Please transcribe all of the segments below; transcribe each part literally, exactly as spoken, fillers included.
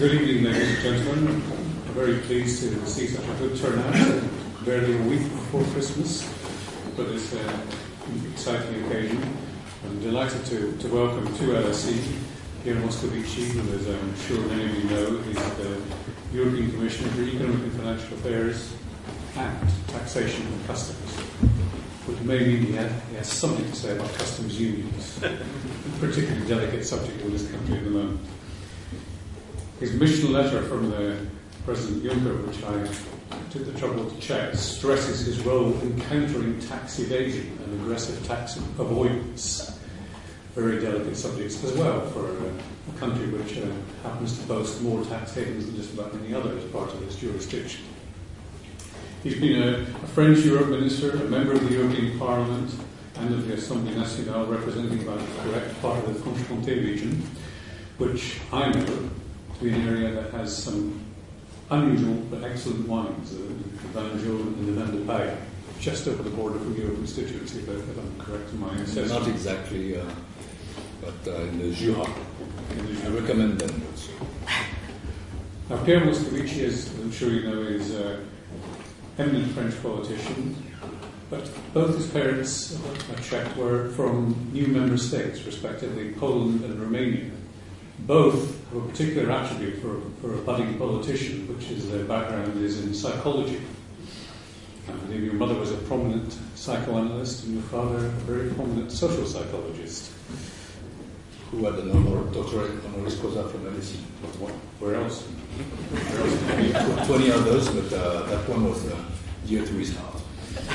Good evening, ladies and gentlemen. I'm very pleased to see such a good turnout, barely a week before Christmas, for this uh, exciting occasion. I'm delighted to, to welcome to L S E Pier Moscovici, who, as I'm sure many of you know, is the European Commissioner for Economic and Financial Affairs and Taxation and Customs, which may mean he has, he has something to say about customs unions, a particularly delicate subject in this country at the moment. His mission letter from the President Juncker, which I took the trouble to check, stresses his role in countering tax evasion and aggressive tax avoidance. Very delicate subjects as well for a, a country which uh, happens to boast more tax havens than just about any other as part of its jurisdiction. He's been a, a French Europe minister, a member of the European Parliament and of the Assemblée Nationale, representing about the correct part of the Franche-Comté region, which I know to be an area that has some unusual but excellent wines, the, the Vin Jaune and the Vin de Paille, just over the border from your constituency, if, if I'm correct in my assessment. Not exactly, uh, but uh, in the Jura. In the, I recommend them also. Now, Pierre Moscovici, as I'm sure you know, is an eminent French politician, but both his parents, I checked, were from new member states, respectively Poland and Romania. Both have a particular attribute for, for a budding politician, which is their background is in psychology. I believe your mother was a prominent psychoanalyst and your father a very prominent social psychologist. Who had an honor, doctorate honoris causa from L S E. Where else? Where else? Twenty others, but uh, that one was uh, dear to his heart.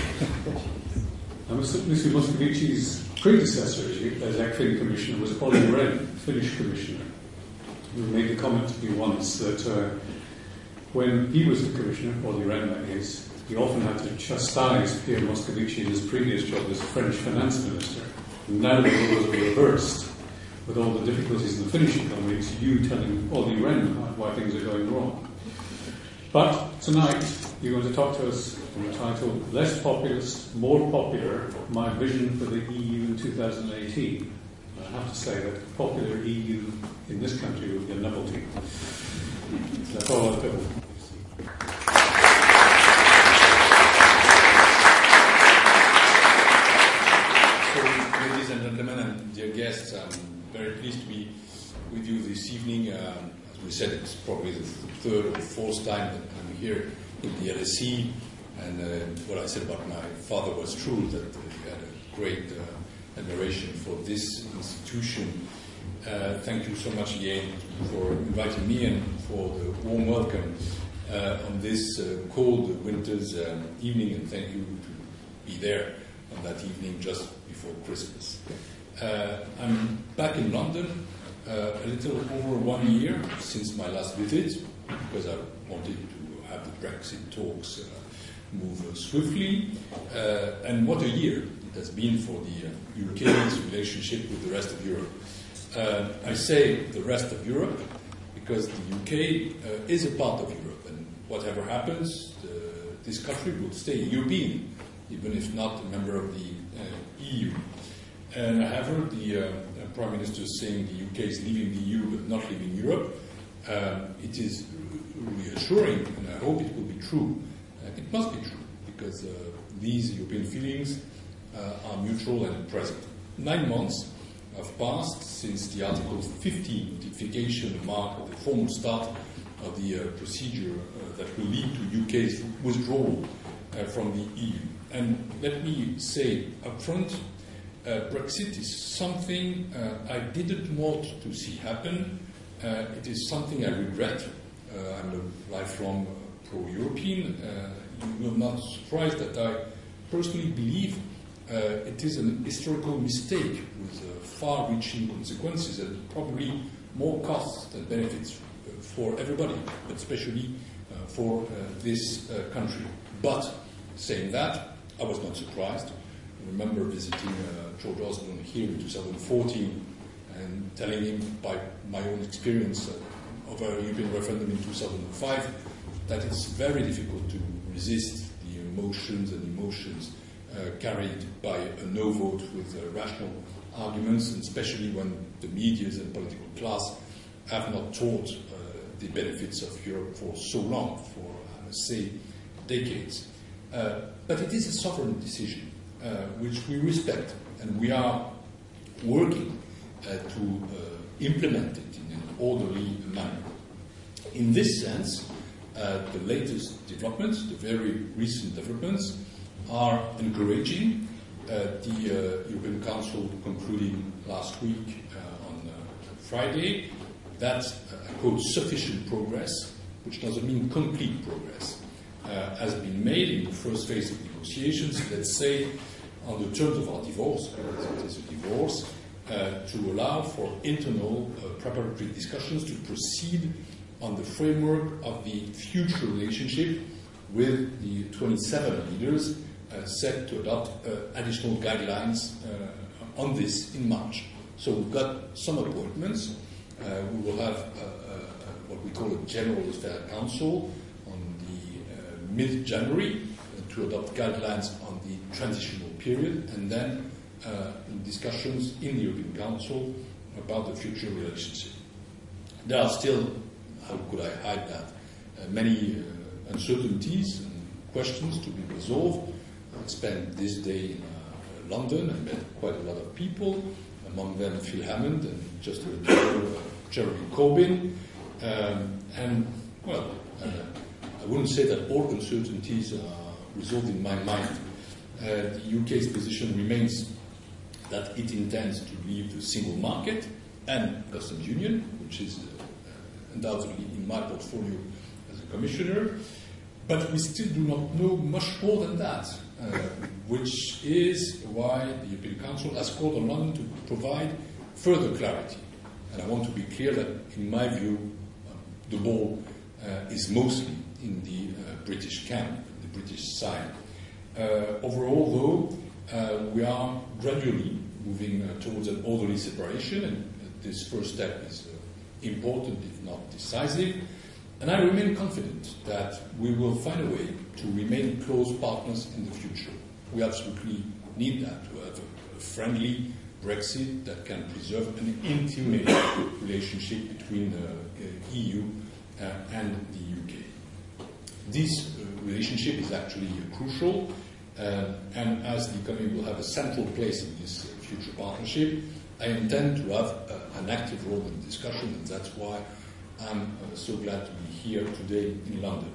Mister Moscovici's predecessor as ECFIN Commissioner was Olli Rehn, Finnish Commissioner, who made the comment to me once that uh, when he was the Commissioner, Olli Rehn that is, he often had to chastise Pierre Moscovici in his previous job as French Finance Minister. And now the roles are reversed. With all the difficulties in the Finnish economy, it's you telling Olli Rehn why things are going wrong. But tonight, you're going to talk to us on the title, Less Populist, More Popular, My Vision for the E U in two thousand eighteen. I have to say that a popular E U in this country would be a novelty. That's all I've got. So, ladies and gentlemen and dear guests, I'm very pleased to be with you this evening. Um, as we said, it's probably the third or fourth time that I'm here with the L S E. And uh, what I said about my father was true, that uh, he had a great uh, admiration for this institution. Uh, thank you so much, Ian, for inviting me and for the warm welcome uh, on this uh, cold winter's um, evening, and thank you to be there on that evening just before Christmas. Uh, I'm back in London uh, a little over one year since my last visit, because I wanted to have the Brexit talks uh, move uh, swiftly. Uh, and what a year it has been for the uh, U K's relationship with the rest of Europe. Uh, I say the rest of Europe because the U K uh, is a part of Europe, and whatever happens, the, this country will stay European, even if not a member of the uh, E U. And I have heard the uh, Prime Minister saying the U K is leaving the E U but not leaving Europe. Uh, it is reassuring, and I hope it will be true. It must be true, because uh, these European feelings uh, are mutual and present. Nine months have passed since the Article fifty notification marked the formal start of the uh, procedure uh, that will lead to U K's withdrawal uh, from the E U. And let me say up front, uh, Brexit is something uh, I didn't want to see happen. Uh, it is something I regret. Uh, I'm a lifelong uh, pro-European. Uh, you will not be surprised that I personally believe uh, it is an historical mistake with uh, far-reaching consequences and probably more costs than benefits uh, for everybody, but especially uh, for uh, this uh, country. But saying that, I was not surprised. I remember visiting uh, George Osborne here in two thousand fourteen and telling him by my own experience uh, of a European referendum in two thousand five that it's very difficult to resist the emotions and emotions uh, carried by a no vote with uh, rational arguments, and especially when the media and political class have not taught uh, the benefits of Europe for so long, for, I must say, decades. Uh, but it is a sovereign decision, uh, which we respect, and we are working uh, to uh, implement it in an orderly manner. In this sense, uh, the latest developments, the very recent developments, are encouraging. Uh, the uh, European Council concluding last week uh, on uh, Friday that, uh, I quote, sufficient progress, which doesn't mean complete progress, uh, has been made in the first phase of negotiations, let's say, on the terms of our divorce, because it is a divorce, uh, to allow for internal uh, preparatory discussions to proceed on the framework of the future relationship with the twenty-seven leaders uh, set to adopt uh, additional guidelines uh, on this in March. So we've got some appointments. Uh, we will have uh, uh, what we call a General Affairs Council on the uh, mid-January uh, to adopt guidelines on the transitional period, and then uh, discussions in the European Council about the future relationship. There are still, how could I hide that, uh, many uh, uncertainties and questions to be resolved. I spent this day in uh, London. I met quite a lot of people, among them Phil Hammond and just a little uh, Jeremy Corbyn. Um, and, well, uh, I wouldn't say that all uncertainties are resolved in my mind. Uh, the U K's position remains that it intends to leave the single market and customs union, which is uh, undoubtedly in my portfolio as a commissioner, but we still do not know much more than that, uh, which is why the European Council has called on London to provide further clarity. And I want to be clear that, in my view, uh, the ball uh, is mostly in the uh, British camp, the British side. Uh, overall, though, uh, we are gradually moving uh, towards an orderly separation, and uh, this first step is uh, important, if not decisive. And I remain confident that we will find a way to remain close partners in the future. We absolutely need that, to have a, a friendly Brexit that can preserve an intimate relationship between the uh, E U uh, and the U K. This uh, relationship is actually uh, crucial, uh, and as the economy will have a central place in this uh, future partnership, I intend to have uh, an active role in the discussion, and that's why I'm uh, so glad to be here today in London.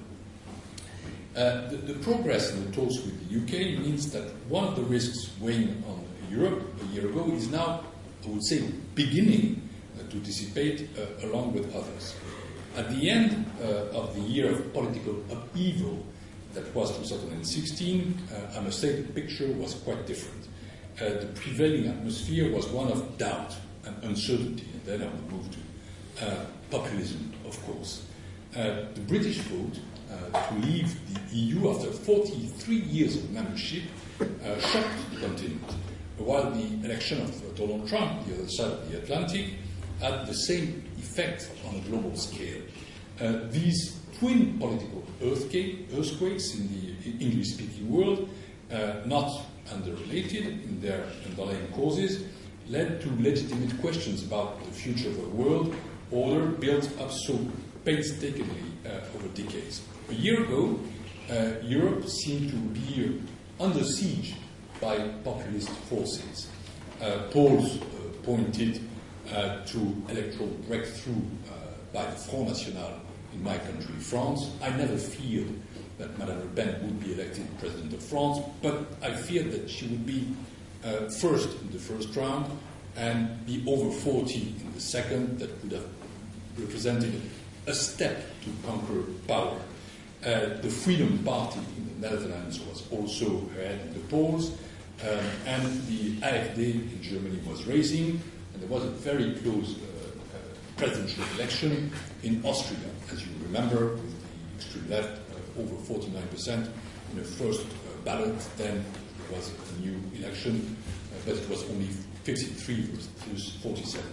Uh, the, the progress in the talks with the U K means that one of the risks weighing on Europe a year ago is now, I would say, beginning uh, to dissipate uh, along with others. At the end uh, of the year of political upheaval that was two thousand sixteen, uh, I must say the picture was quite different. Uh, the prevailing atmosphere was one of doubt and uncertainty, and then I will move to uh, populism, of course. Uh, the British vote uh, to leave the E U after forty-three years of membership uh, shocked the continent, while the election of uh, Donald Trump, the other side of the Atlantic, had the same effect on a global scale. Uh, these twin political earthquake, earthquakes in the English-speaking world, uh, not unrelated in their underlying causes, led to legitimate questions about the future of a world order built up so painstakingly uh, over decades. A year ago, uh, Europe seemed to be uh, under siege by populist forces. Uh, polls uh, pointed uh, to electoral breakthrough uh, by the Front National in my country, France. I never feared that Madame Le Pen would be elected President of France, but I feared that she would be uh, first in the first round and be over forty in the second. That would have represented a step to conquer power. Uh, the Freedom Party in the Netherlands was also ahead in the polls, um, and the A F D in Germany was rising, and there was a very close uh, uh, presidential election in Austria, as you remember, with the extreme left uh, over forty-nine percent in the first uh, ballot. Then there was a new election, uh, but it was only fifty-three versus forty-seven.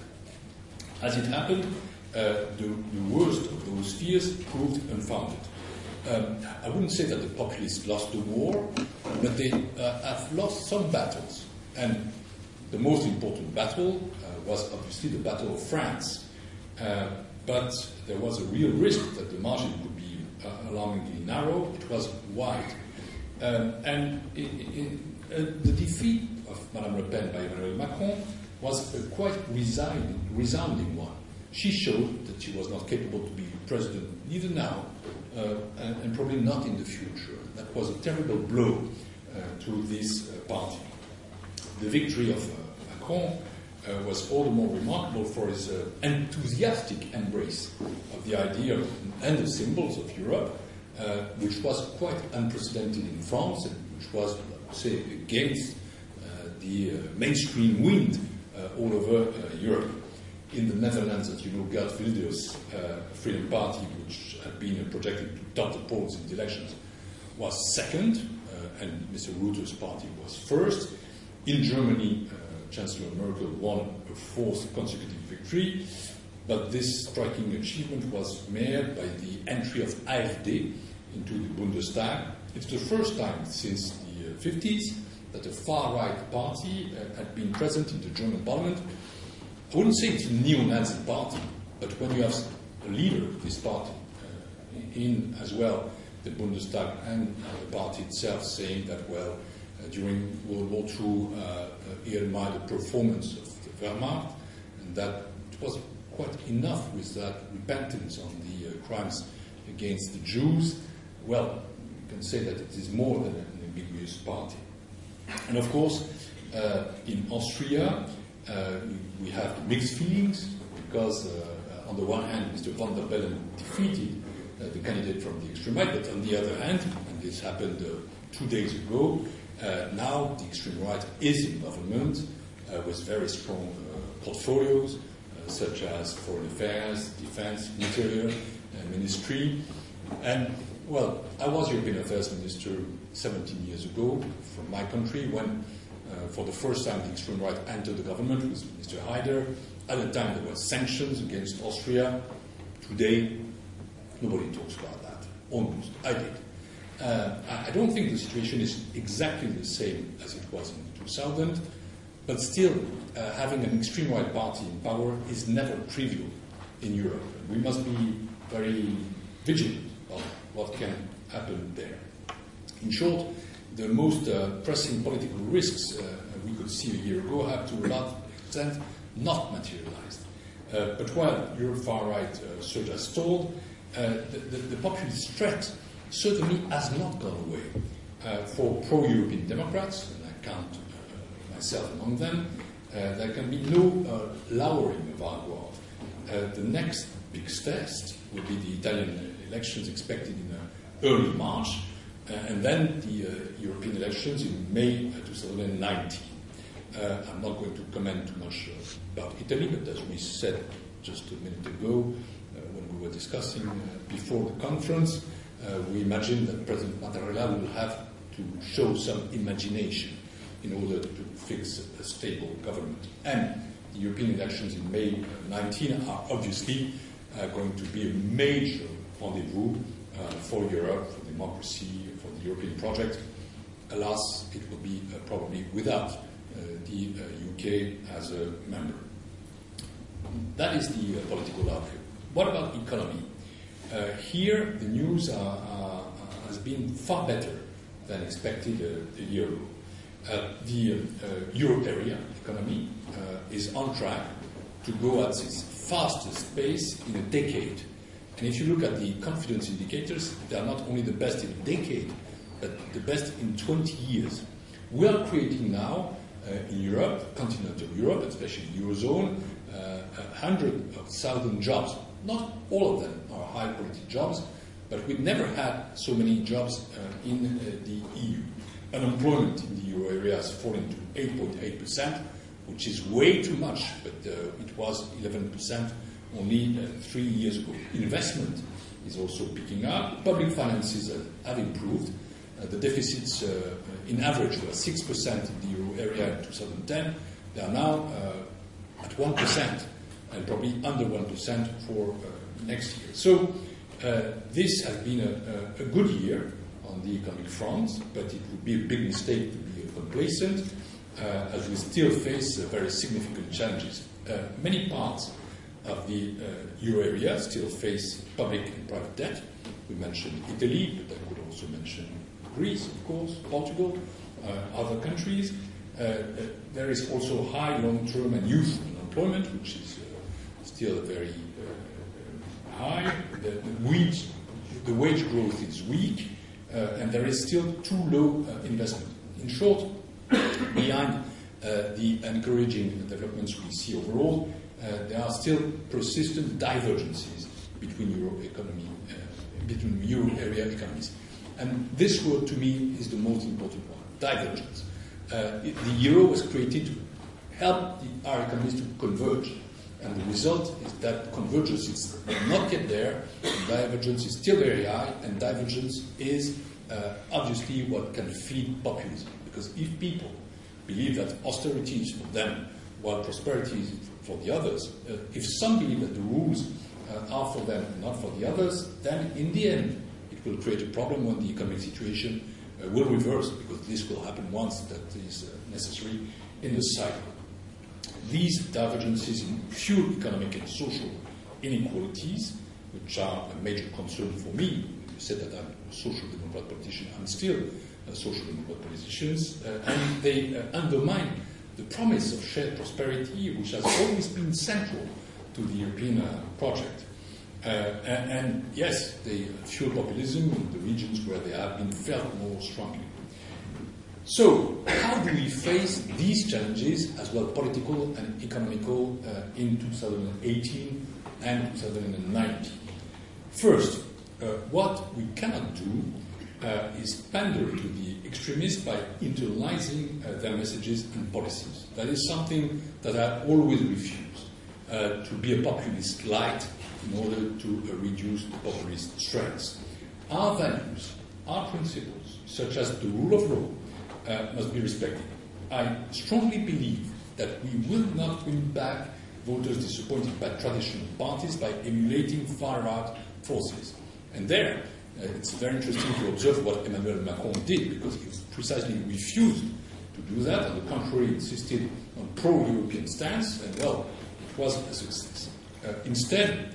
As it happened, uh, the, the worst of those fears proved unfounded. Um, I wouldn't say that the populists lost the war, but they uh, have lost some battles. And the most important battle uh, was obviously the Battle of France. Uh, but there was a real risk that the margin could be uh, alarmingly narrow. It was wide. Um, and in, in, uh, the defeat of Madame Le Pen by Emmanuel Macron was a quite resounding, resounding one. She showed that she was not capable to be president, neither now, uh, and, and probably not in the future. That was a terrible blow uh, to this uh, party. The victory of uh, Macron uh, was all the more remarkable for his uh, enthusiastic embrace of the idea of, and the symbols of Europe, uh, which was quite unprecedented in France, and which was, I would say, against uh, the uh, mainstream wind uh, all over uh, Europe. In the Netherlands, as you know, Geert Wilders' uh, Freedom Party, which had been projected to top the polls in the elections, was second, uh, and Mister Rutte's party was first. In Germany, uh, Chancellor Merkel won a fourth consecutive victory, but this striking achievement was marred by the entry of AfD into the Bundestag. It's the first time since the uh, fifties that a far-right party uh, had been present in the German parliament. I wouldn't say it's a neo-Nazi party, but when you have a leader of this party uh, in as well the Bundestag and uh, the party itself saying that, well, uh, during World War Two, uh, uh, he admired the performance of the Wehrmacht, and that it was quite enough with that repentance on the uh, crimes against the Jews. Well, you can say that it is more than an ambiguous party. And of course, uh, in Austria, uh, we, we have mixed feelings because, uh, on the one hand, Mister van der Bellen defeated uh, the candidate from the extreme right, but on the other hand, and this happened uh, two days ago, uh, now the extreme right is in government uh, with very strong uh, portfolios, uh, such as foreign affairs, defense, interior, uh, ministry, and well, I was European Affairs Minister seventeen years ago from my country when, uh, for the first time, the extreme right entered the government with Mister Haider. At the time, there were sanctions against Austria. Today, nobody talks about that. Almost. I did. Uh, I don't think the situation is exactly the same as it was in two thousand, but still, uh, having an extreme right party in power is never trivial in Europe. We must be very vigilant on what can happen there. In short, the most uh, pressing political risks uh, we could see a year ago have to a large extent not materialized. Uh, but while your far-right uh, surge has stalled, uh, the, the, the populist threat certainly has not gone away. Uh, for pro-European Democrats, and I count uh, myself among them, uh, there can be no uh, lowering of our guard. Uh, the next big test will be the Italian elections expected in uh, early March, uh, and then the uh, European elections in May uh, twenty nineteen. Uh, I'm not going to comment too much uh, about Italy, but as we said just a minute ago, uh, when we were discussing uh, before the conference, uh, we imagine that President Mattarella will have to show some imagination in order to fix a stable government. And the European elections in May nineteen are obviously uh, going to be a major rendezvous uh, for Europe, for democracy, for the European project. Alas, it will be uh, probably without uh, the uh, U K as a member. That is the uh, political outlook. What about economy? Uh, here, the news are, are, has been far better than expected uh, a year ago. Uh, the uh, euro area economy uh, is on track to go at its fastest pace in a decade. And if you look at the confidence indicators, they are not only the best in a decade, but the best in twenty years. We are creating now uh, in Europe, continental Europe, especially the Eurozone, uh, a hundred of thousand jobs. Not all of them are high quality jobs, but we've never had so many jobs uh, in uh, the E U. Unemployment in the euro area has fallen to eight point eight percent, which is way too much, but uh, it was eleven percent only uh, three years ago. Investment is also picking up. Public finances uh, have improved. Uh, the deficits, uh, in average, were six percent in the euro area in two thousand ten. They are now uh, at one percent, and probably under one percent for uh, next year. So uh, this has been a, a, a good year on the economic front, but it would be a big mistake to be complacent, uh, as we still face uh, very significant challenges. Uh, many parts of the uh, euro area still face public and private debt. We mentioned Italy, but I could also mention Greece, of course, Portugal, uh, other countries. Uh, uh, there is also high long-term and youth unemployment, which is uh, still very uh, high. The, the, wage, the wage growth is weak, uh, and there is still too low uh, investment. In short, behind uh, the encouraging developments we see overall, uh, there are still persistent divergences between euro economy, uh, between euro area economies. And this word, to me, is the most important one, divergence. Uh, it, the euro was created to help the, our economies to converge. And the result is that convergence is not yet there, divergence is still very high, and divergence is uh, obviously what can feed populism. Because if people believe that austerity is for them, while prosperity is for the others, uh, if some believe that the rules uh, are for them and not for the others, then in the end it will create a problem when the economic situation uh, will reverse, because this will happen once that is uh, necessary in the cycle. These divergences in fuel economic and social inequalities, which are a major concern for me. You said that I'm a social democrat politician. I'm still a social democrat politician, uh, and they uh, undermine the promise of shared prosperity, which has always been central to the European uh, project. Uh, and, and yes, they fuel populism in the regions where they have been felt more strongly. So, how do we face these challenges, as well political and economical, uh, in two thousand eighteen and two thousand nineteen? First, uh, what we cannot do uh, is pander to the extremists by internalizing uh, their messages and policies. That is something that I always refuse, uh, to be a populist light in order to uh, reduce the populist strengths. Our values, our principles, such as the rule of law, Uh, must be respected. I strongly believe that we will not win back voters disappointed by traditional parties by emulating far-right forces. And there, uh, it's very interesting to observe what Emmanuel Macron did, because he precisely refused to do that. On the contrary, insisted on pro-European stance, and well, it was a success. Uh, instead,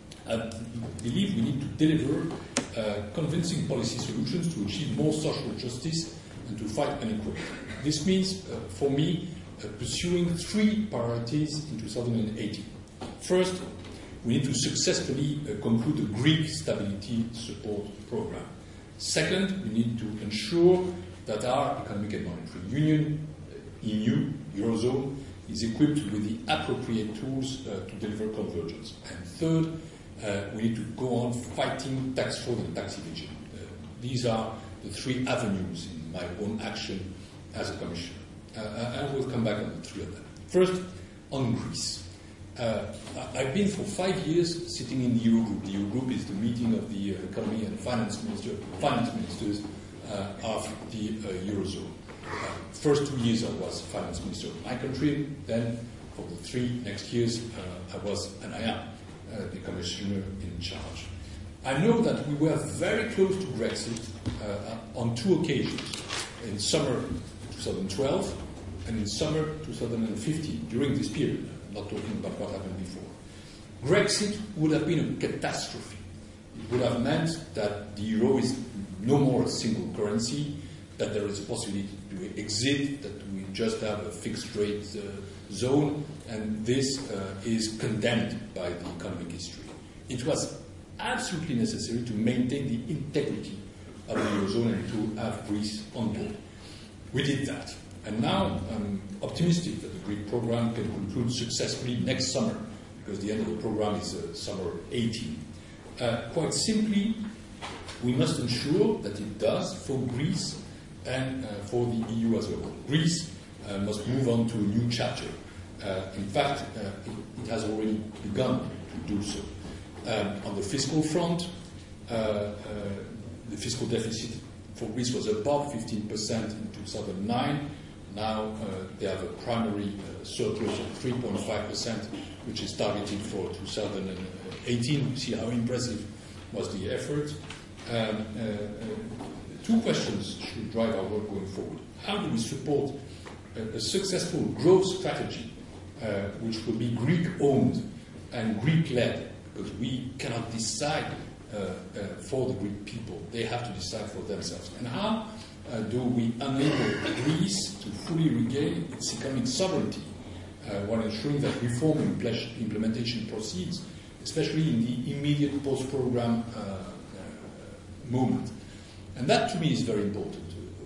I believe we need to deliver uh, convincing policy solutions to achieve more social justice and to fight inequality. This means, uh, for me, uh, pursuing three priorities in two thousand eighteen. First, we need to successfully uh, conclude the Greek Stability Support Program. Second, we need to ensure that our Economic and Monetary Union, uh, E U, Eurozone, is equipped with the appropriate tools uh, to deliver convergence. And third, uh, we need to go on fighting tax fraud and tax evasion. Uh, these are the three avenues in my own action as a commissioner. Uh, I will come back on the three of them. First, on Greece. Uh, I've been for five years sitting in the Eurogroup. The Eurogroup is the meeting of the uh, economy and finance minister, finance ministers uh, of the uh, Eurozone. Uh, first two years I was finance minister of my country. Then, for the three next years, uh, I was, and I am, uh, the commissioner in charge. I know that we were very close to Brexit uh, on two occasions, in summer twenty twelve and in summer twenty fifteen, during this period. I'm not talking about what happened before. Brexit would have been a catastrophe. It would have meant that the euro is no more a single currency, that there is a possibility to exit, that we just have a fixed rate uh, zone, and this uh, is condemned by the economic history. It was absolutely necessary to maintain the integrity of the Eurozone and to have Greece on board. We did that. And now I'm optimistic that the Greek program can conclude successfully next summer, because the end of the program is uh, summer eighteen. Uh, quite simply, we must ensure that it does for Greece and uh, for the E U as a whole. Greece uh, must move on to a new chapter. Uh, in fact, uh, it, it has already begun to do so. Um, on the fiscal front, uh, uh, the fiscal deficit for Greece was above fifteen percent in two thousand nine. Now uh, they have a primary uh, surplus of three point five percent, which is targeted for two thousand eighteen. You see how impressive was the effort. Um, uh, uh, two questions should drive our work going forward. How do we support a, a successful growth strategy, uh, which will be Greek-owned, and Greek-led, because we cannot decide uh, uh, for the Greek people. They have to decide for themselves. And how uh, do we enable Greece to fully regain its economic sovereignty uh, while ensuring that reform implementation proceeds, especially in the immediate post-program uh, uh, moment? And that, to me, is very important.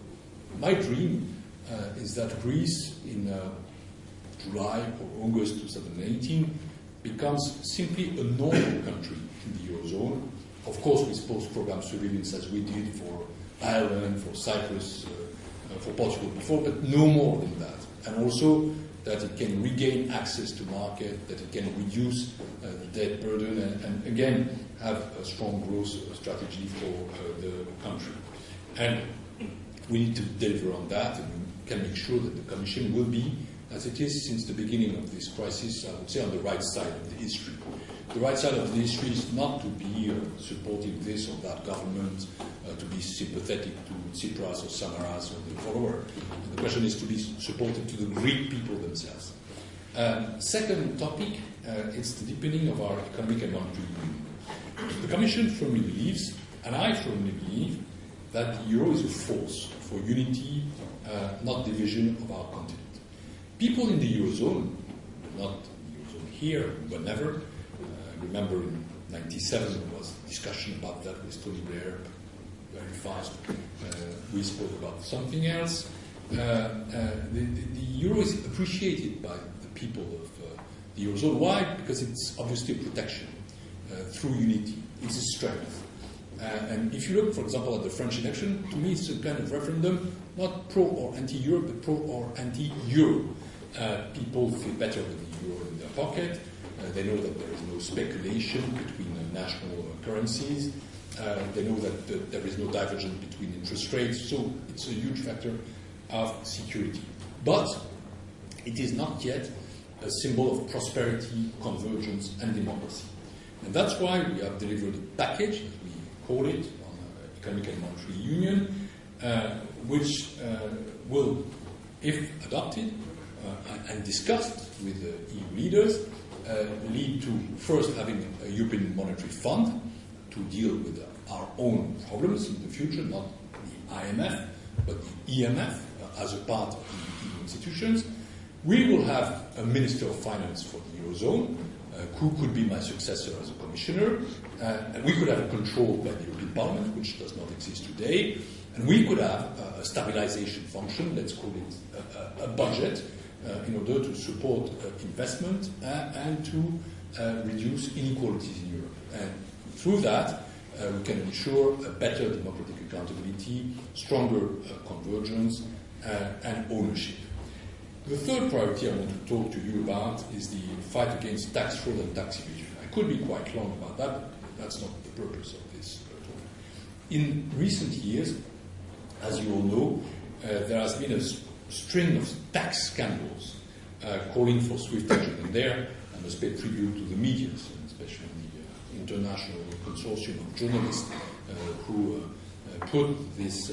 My dream uh, is that Greece, in uh, July or August twenty eighteen, becomes simply a normal country in the Eurozone, of course with post-program surveillance as we did for Ireland, for Cyprus, uh, uh, for Portugal before, but no more than that. And also that it can regain access to market, that it can reduce uh, the debt burden, and, and again have a strong growth strategy for uh, the country. And we need to deliver on that, and we can make sure that the Commission will be, as it is since the beginning of this crisis, I would say on the right side of the history. The right side of the history is not to be uh, supporting this or that government, uh, to be sympathetic to Tsipras or Samaras or the follower. The question is to be supportive to the Greek people themselves. Um, second topic, uh, it's the deepening of our economic and monetary union. The Commission firmly believes, and I firmly believe, that the euro is a force for unity, uh, not division of our continent. People in the Eurozone, not the Eurozone here, but never, uh, remember in ninety-seven there was discussion about that with Tony Blair, very fast. Uh, we spoke about something else. Uh, uh, the, the, the euro is appreciated by the people of uh, the Eurozone. Why? Because it's obviously a protection uh, through unity. It's a strength. Uh, and if you look, for example, at the French election, to me it's a kind of referendum, not pro or anti-euro, but pro or anti-euro. Uh, people feel better with the euro in their pocket. Uh, they know that there is no speculation between uh, national uh, currencies. Uh, they know that the, there is no divergence between interest rates. So it's a huge factor of security. But it is not yet a symbol of prosperity, convergence, and democracy. And that's why we have delivered a package, as we call it, on uh, economic and monetary union, uh, which uh, will, if adopted, Uh, and discussed with the E U leaders, uh, lead to first having a European Monetary Fund to deal with uh, our own problems in the future, not the I M F, but the E M F uh, as a part of the E U institutions. We will have a Minister of Finance for the Eurozone, uh, who could be my successor as a commissioner, uh, and we could have a control by the European Parliament, which does not exist today, and we could have uh, a stabilization function, let's call it a, a, a budget, Uh, in order to support uh, investment uh, and to uh, reduce inequalities in Europe. And through that, uh, we can ensure a better democratic accountability, stronger uh, convergence, uh, and ownership. The third priority I want to talk to you about is the fight against tax fraud and tax evasion. I could be quite long about that, but that's not the purpose of this talk. In recent years, as you all know, uh, there has been a string of tax scandals uh, calling for swift action. And there, I must pay tribute to the media, especially the uh, international consortium of journalists uh, who uh, uh, put these uh,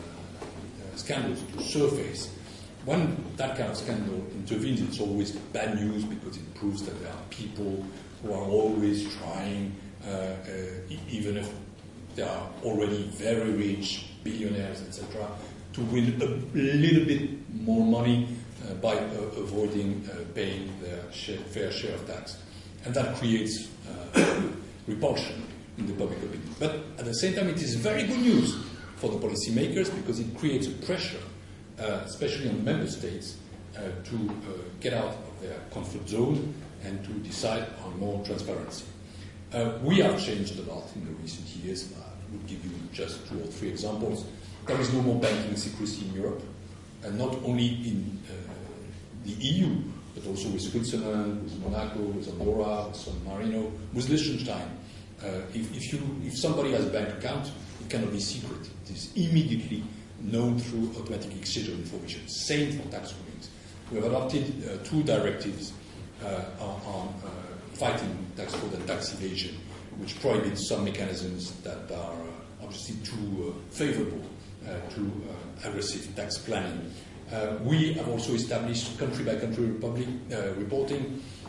uh, scandals to surface. When that kind of scandal intervenes, it's always bad news because it proves that there are people who are always trying, uh, uh, e- even if they are already very rich, billionaires, et cetera, to win a little bit more money uh, by uh, avoiding uh, paying their share, fair share of tax. And that creates uh, repulsion in the public opinion. But at the same time, it is very good news for the policymakers because it creates a pressure, uh, especially on member states, uh, to uh, get out of their comfort zone and to decide on more transparency. Uh, we have changed a lot in the recent years. I will give you just two or three examples. There is no more banking secrecy in Europe, and not only in uh, the E U, but also with Switzerland, with Monaco, with Andorra, with San Marino, with Liechtenstein. Uh, if, if, you, if somebody has a bank account, it cannot be secret. It is immediately known through automatic exchange of information. Same for tax rulings. We have adopted uh, two directives uh, on, on uh, fighting tax fraud and tax evasion, which prohibit some mechanisms that are uh, obviously too uh, favorable Uh, to uh, aggressive tax planning. Uh, we have also established country-by-country republic, uh, reporting. Uh,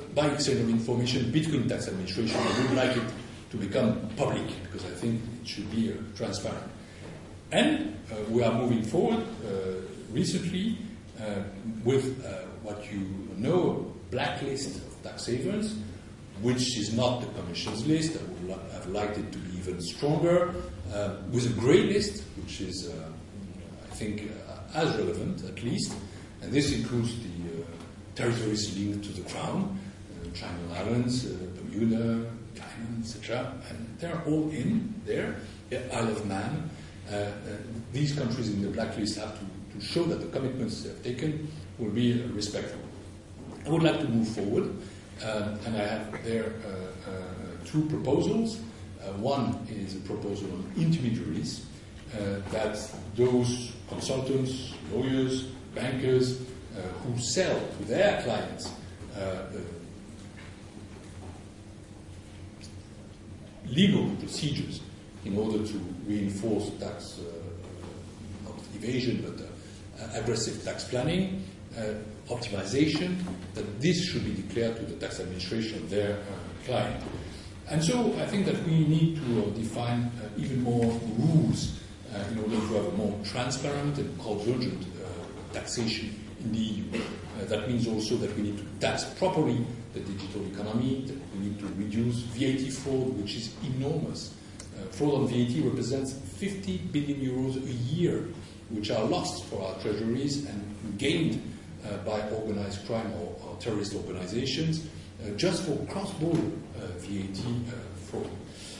by exchange of information between tax administration. I would like it to become public because I think it should be uh, transparent. And uh, we are moving forward uh, recently uh, with uh, what you know, a blacklist of tax havens, which is not the Commission's list. I would li- have liked it to be even stronger, uh, with a grey list, which is, uh, I think, uh, as relevant at least. And this includes the uh, territories linked to the Crown, uh, Channel Islands, uh, Bermuda, Cayman, et cetera. And they're all in there. Yeah, Isle of Man. Uh, uh, these countries in the blacklist have to, to show that the commitments they have taken will be uh, respectful. I would like to move forward, uh, and I have there uh, uh, two proposals. Uh, one is a proposal on intermediaries, uh, that those consultants, lawyers, bankers uh, who sell to their clients uh, uh, legal procedures in order to reinforce tax, uh, not evasion, but uh, aggressive tax planning, uh, optimization, that this should be declared to the tax administration of their uh, client. And so I think that we need to uh, define uh, even more rules uh, in order to have a more transparent and convergent uh, taxation in the E U. Uh, that means also that we need to tax properly the digital economy, that we need to reduce V A T fraud, which is enormous. Uh, fraud on V A T represents fifty billion euros a year, which are lost for our treasuries and gained uh, by organized crime or, or terrorist organizations, uh, just for cross-border uh, V A T uh, fraud.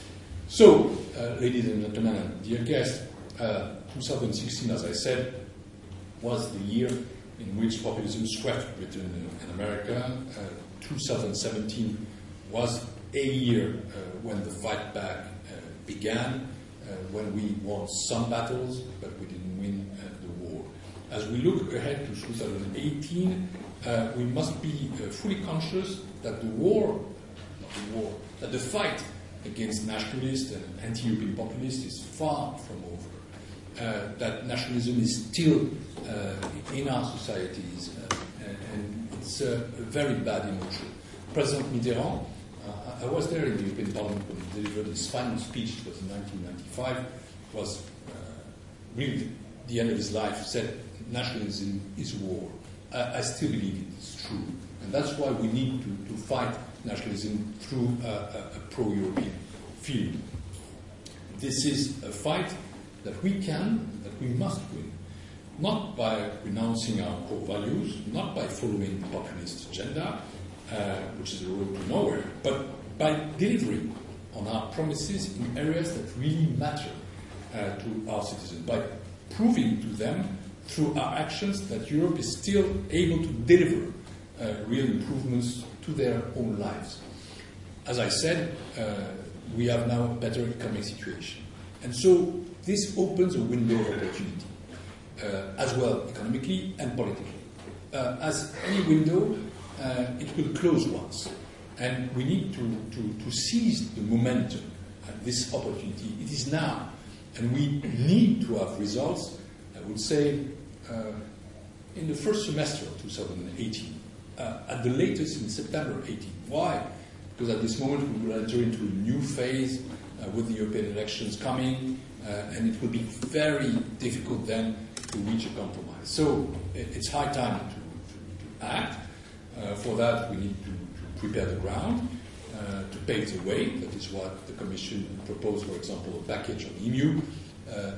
So, uh, ladies and gentlemen, and dear guests, uh, twenty sixteen, as I said, was the year in which populism swept Britain and America. Uh, twenty seventeen was a year uh, when the fight back uh, began, uh, when we won some battles, but we didn't win uh, the war. As we look ahead to twenty eighteen, uh, we must be uh, fully conscious that the war, not the war, that the fight against nationalists and anti-European populists is far from over. Uh, that nationalism is still uh, in our societies, uh, and, and it's a very bad emotion. President Mitterrand, uh, I was there in the European Parliament when he delivered his final speech, it was in nineteen ninety-five, was uh, really the end of his life, said nationalism is war. I, I still believe it is true. And that's why we need to, to fight nationalism through a, a, a pro-European field. This is a fight that we can, that we must win, not by renouncing our core values, not by following the populist agenda, uh, which is a road to nowhere, but by delivering on our promises in areas that really matter uh, to our citizens, by proving to them through our actions that Europe is still able to deliver uh, real improvements to their own lives. As I said, uh, we have now a better economic situation. And so this opens a window of opportunity, uh, as well economically and politically. Uh, as any window, uh, it will close once. And we need to, to, to seize the momentum and this opportunity. It is now. And we need to have results, I would say, uh, in the first semester of twenty eighteen, uh, at the latest in September eighteen. Why? Because at this moment we will enter into a new phase uh, with the European elections coming, uh, and it will be very difficult then to reach a compromise. So it's high time to, to, to act. Uh, for that we need to, to prepare the ground, uh, to pave the way. That is what the Commission proposed, for example, a package on E M U, uh,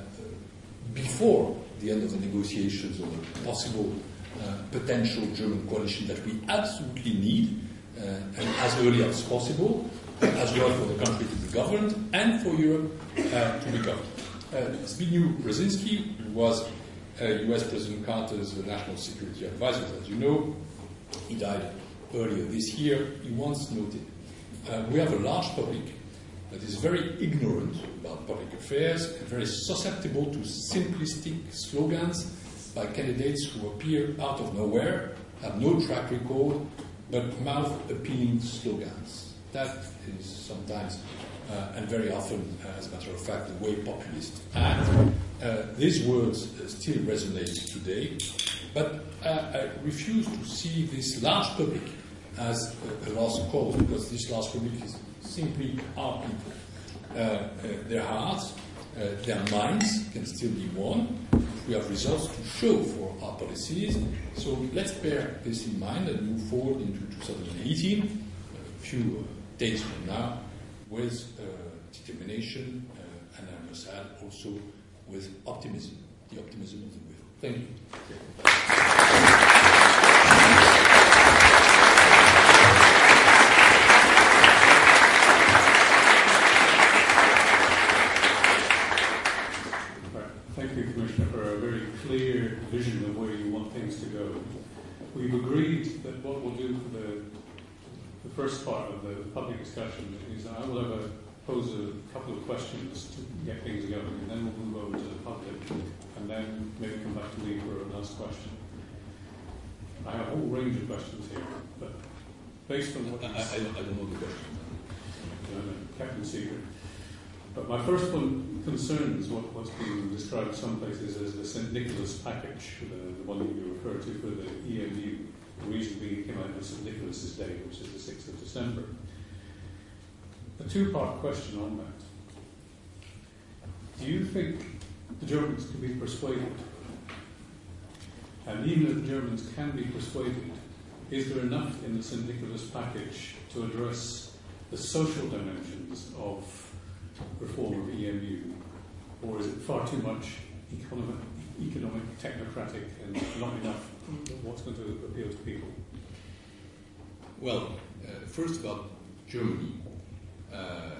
before the end of the negotiations on a possible uh, potential German coalition that we absolutely need, uh, and as early as possible, as well for the country to be governed and for Europe uh, to be governed. Uh, Zbigniew Brzezinski, who was uh, U S President Carter's national security advisor, as you know, he died earlier this year. He once noted, uh, we have a large public that is very ignorant about public affairs and very susceptible to simplistic slogans by candidates who appear out of nowhere, have no track record, but mouth appealing slogans. That is sometimes, uh, and very often, uh, as a matter of fact, the way populists act. Uh, these words uh, still resonate today, but uh, I refuse to see this large public as a, a lost cause, because this last republic is simply our people. Uh, uh, their hearts, uh, their minds can still be won. We have results to show for our policies. So let's bear this in mind and move forward into two thousand eighteen, a few uh, days from now, with uh, determination uh, and I must add also with optimism, the optimism of the will. Thank you. Thank you, Commissioner, for a very clear vision of where you want things to go. We've agreed that what we'll do for the, the first part of the public discussion is I will have a, pose a couple of questions to get things going, and then we'll move over to the public, and then maybe come back to me for a last question. I have a whole range of questions here, but based on what I, I, I don't know the question. Captain Secret. But my first one concerns what, what's been described in some places as the Saint Nicholas package, the, the one that you referred to for the E M U. The reason being it came out on Saint Nicholas's Day, which is the sixth of December. A two-part question on that. Do you think the Germans can be persuaded? And even if the Germans can be persuaded, is there enough in the Saint Nicholas package to address the social dimensions of reform of E M U, or is it far too much economic, economic technocratic, and not enough what's going to appeal to people? Well, uh, first about Germany. Uh,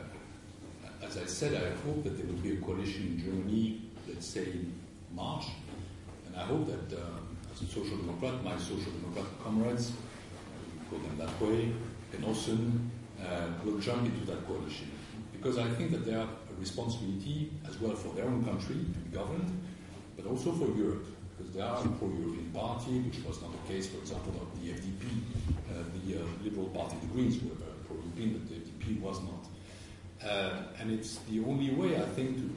as I said, I hope that there will be a coalition in Germany, let's say in March, and I hope that uh, as a social democrat, my social democrat comrades, we call them that way, Genossen, uh, will jump into that coalition. Because I think that they have a responsibility as well for their own country to be governed, but also for Europe, because they are a pro-European party, which was not the case, for example, of the F D P, uh, the uh, Liberal Party, the Greens were pro-European, but the F D P was not. Uh, and it's the only way, I think, to, to,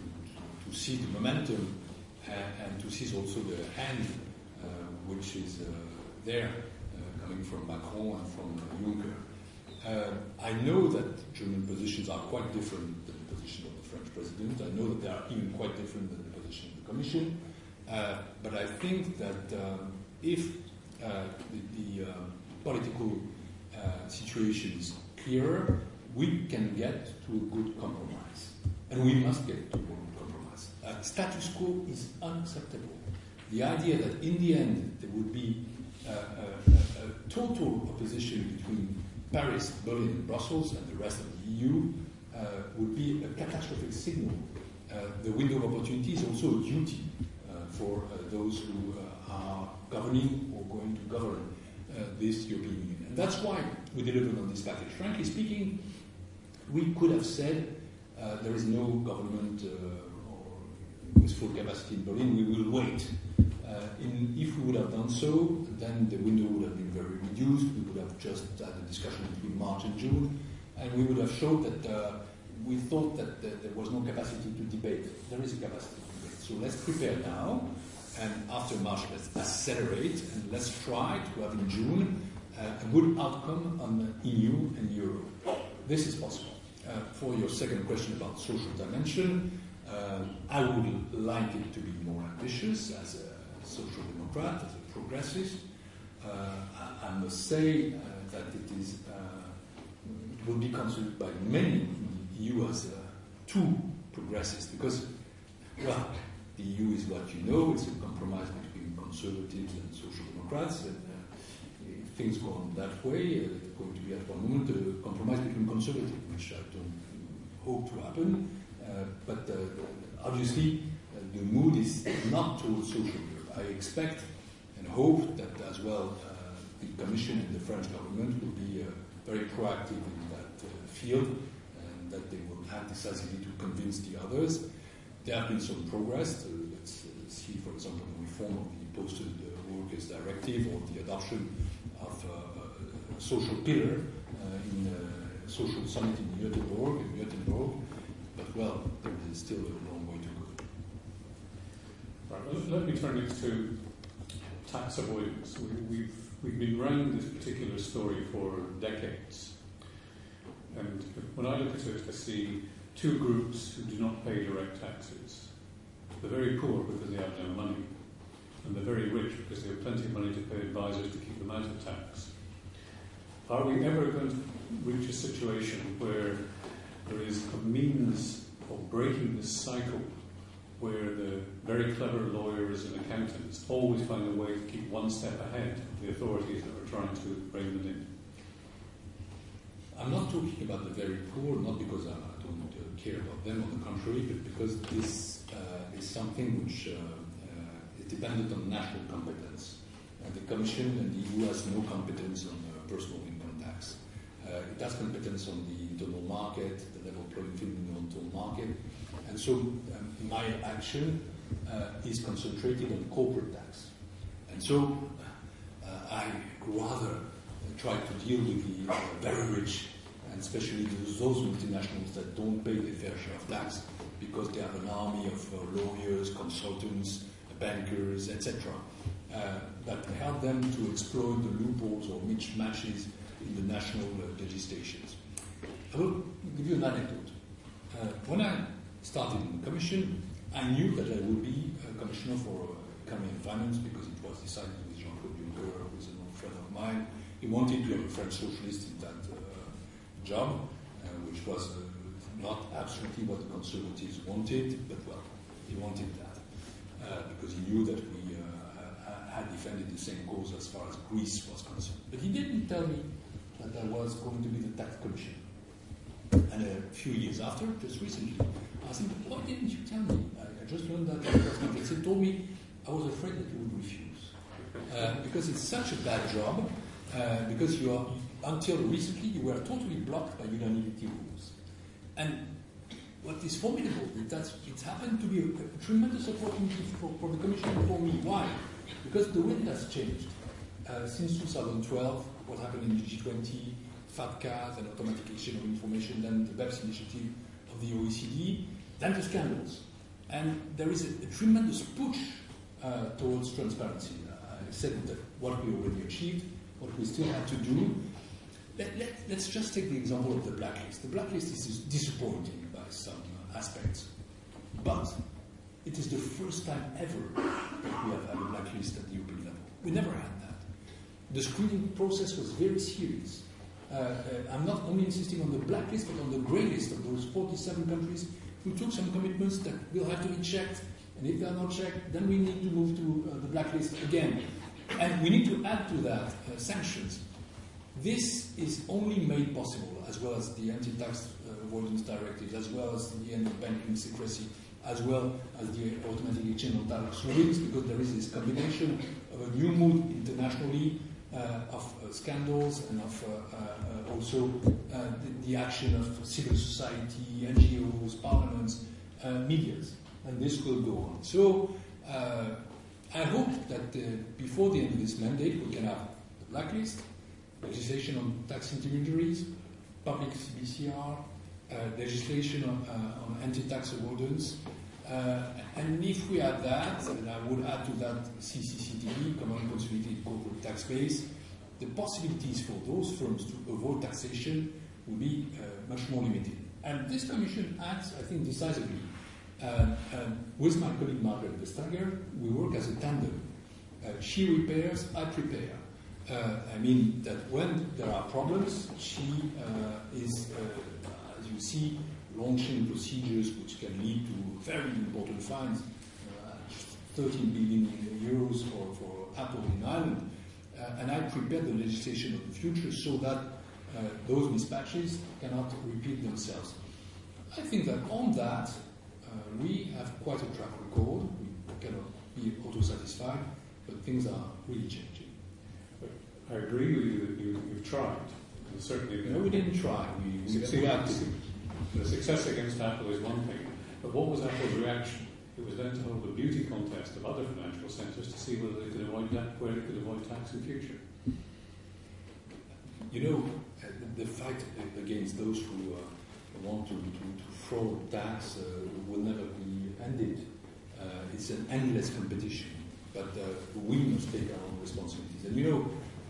to, to see the momentum and, and to see also the hand uh, which is uh, there, uh, coming from Macron and from uh, Juncker. Uh, I know that German positions are quite different than the position of the French president. I know that they are even quite different than the position of the Commission. Uh, but I think that um, if uh, the, the uh, political uh, situation is clearer, we can get to a good compromise. And we must get to a good compromise. Uh, status quo is unacceptable. The idea that in the end there would be uh, a, a, a total opposition between Paris, Berlin, Brussels, and the rest of the E U uh, would be a catastrophic signal. Uh, the window of opportunity is also a duty uh, for uh, those who uh, are governing or going to govern uh, this European Union. And that's why we delivered on this package. Frankly speaking, we could have said uh, there is no government uh, or with full capacity in Berlin, we will wait. Uh, in, if we would have done so, then the window would have been very reduced. We would have just had a discussion between March and June, and we would have showed that uh, we thought that uh, there was no capacity to debate. There is a capacity to debate. So let's prepare now, and after March, let's accelerate, and let's try to have in June uh, a good outcome on the E U and Europe. This is possible. Uh, for your second question about social dimension, uh, I would like it to be more ambitious as a social democrat, as a progressist. Uh, I, I must say uh, that it is uh, it will be considered by many in the E U as uh, too progressist, because, well, the E U is what you know, it's a compromise between conservatives and social democrats, and uh, if things go on that way, uh, it's going to be at one moment a compromise between conservatives, which I don't hope to happen, uh, but uh, obviously uh, the mood is not towards social. I expect and hope that as well uh, the Commission and the French government will be uh, very proactive in that uh, field, and that they will act decisively to convince the others. There have been some progress. Uh, let's uh, see, for example, the reform of the Posted uh, Workers Directive, or the adoption of uh, a social pillar uh, in a social summit in Göteborg, in Göteborg. But well, there is still a long way to go. Right, let me turn it to tax avoidance. We, we've we've been around this particular story for decades. And when I look at it, I see two groups who do not pay direct taxes. The very poor because they have no money, and the very rich because they have plenty of money to pay advisors to keep them out of tax. Are we ever going to reach a situation where there is a means of breaking this cycle where the very clever lawyers and accountants always find a way to keep one step ahead of the authorities that are trying to rein them in? I'm not talking about the very poor, not because I don't uh, care about them, on the contrary, but because this uh, is something which uh, uh, is dependent on national competence. Uh, the Commission and the E U has no competence on uh, personal income tax. Uh, it has competence on the internal market, the level playing field in the internal market, and so um, my action uh, is concentrated on corporate tax. And so uh, I rather try to deal with the uh, very rich, and especially those, those multinationals that don't pay their fair share of tax because they have an army of uh, lawyers, consultants, bankers, et cetera, uh, that help them to exploit the loopholes or mismatches in the national uh, legislations. I will give you an anecdote. Uh, when I started in the Commission, I knew that I would be a Commissioner for uh, Economy and Finance because it was decided with Jean-Claude Juncker, who is an old friend of mine. He wanted to have a French socialist in that uh, job, uh, which was uh, not absolutely what the Conservatives wanted, but well, he wanted that uh, because he knew that we uh, had defended the same cause as far as Greece was concerned. But he didn't tell me that I was going to be the tax commissioner. And a few years after, just recently, I asked him, why didn't you tell me? I, I just learned that he told me I was afraid that you would refuse. Uh, because it's such a bad job, uh, because you are, until recently, you were totally blocked by unanimity rules. And what is formidable is that it's happened to be a, a tremendous opportunity for, for the Commission and for me. Why? Because the wind has changed. Uh, since two thousand twelve, what happened in the G twenty, FATCA, then automatic exchange of information, then the BEPS initiative of the O E C D, then the scandals. And there is a, a tremendous push uh, towards transparency. Uh, I said that what we already achieved, what we still have to do. Let, let, let's just take the example of the blacklist. The blacklist is disappointing by some aspects, but it is the first time ever that we have had a blacklist at the European level. We never had that. The screening process was very serious. Uh, uh, I'm not only insisting on the blacklist, but on the grey list of those forty-seven countries who took some commitments that will have to be checked, and if they are not checked, then we need to move to uh, the blacklist again. And we need to add to that uh, sanctions. This is only made possible, as well as the anti-tax uh, avoidance directives, as well as the end of banking secrecy, as well as the automatic exchange of tax rulings, because there is this combination of a new mood internationally, uh, of uh, scandals, and of uh, uh, also uh, the, the action of civil society, N G Os, parliaments, uh, medias, and this will go on. So uh, I hope that uh, before the end of this mandate we can have the blacklist, legislation on tax intermediaries, public B C R, uh, legislation on, uh, on anti-tax avoidance, uh, and if we add that, and I would add to that C C C T B, Common Consolidated Corporate Tax Base, the possibilities for those firms to avoid taxation will be uh, much more limited. And this Commission acts, I think, decisively. Uh, um, with my colleague Margaret Vestager, we work as a tandem. Uh, she repairs, I prepare. Uh, I mean that when there are problems, she uh, is, uh, as you see, launching procedures which can lead to very important fines, uh, thirteen billion euros for, for Apple in Ireland. Uh, and I prepare the legislation of the future so that uh, those mismatches cannot repeat themselves. I think that on that, uh, we have quite a track record. We cannot be auto-satisfied, but things are really changing. I agree with you that you, you've tried. And certainly no, we didn't try. We, we succeeded. The success against Apple is one thing, but what was Apple's reaction? It was then to hold a beauty contest of other financial centres to see whether they could avoid that, where they could avoid tax in future. You know, the, the fight against those who uh, want to, to, to fraud tax uh, will never be ended. Uh, it's an endless competition, but uh, we must take our own responsibilities. And you know,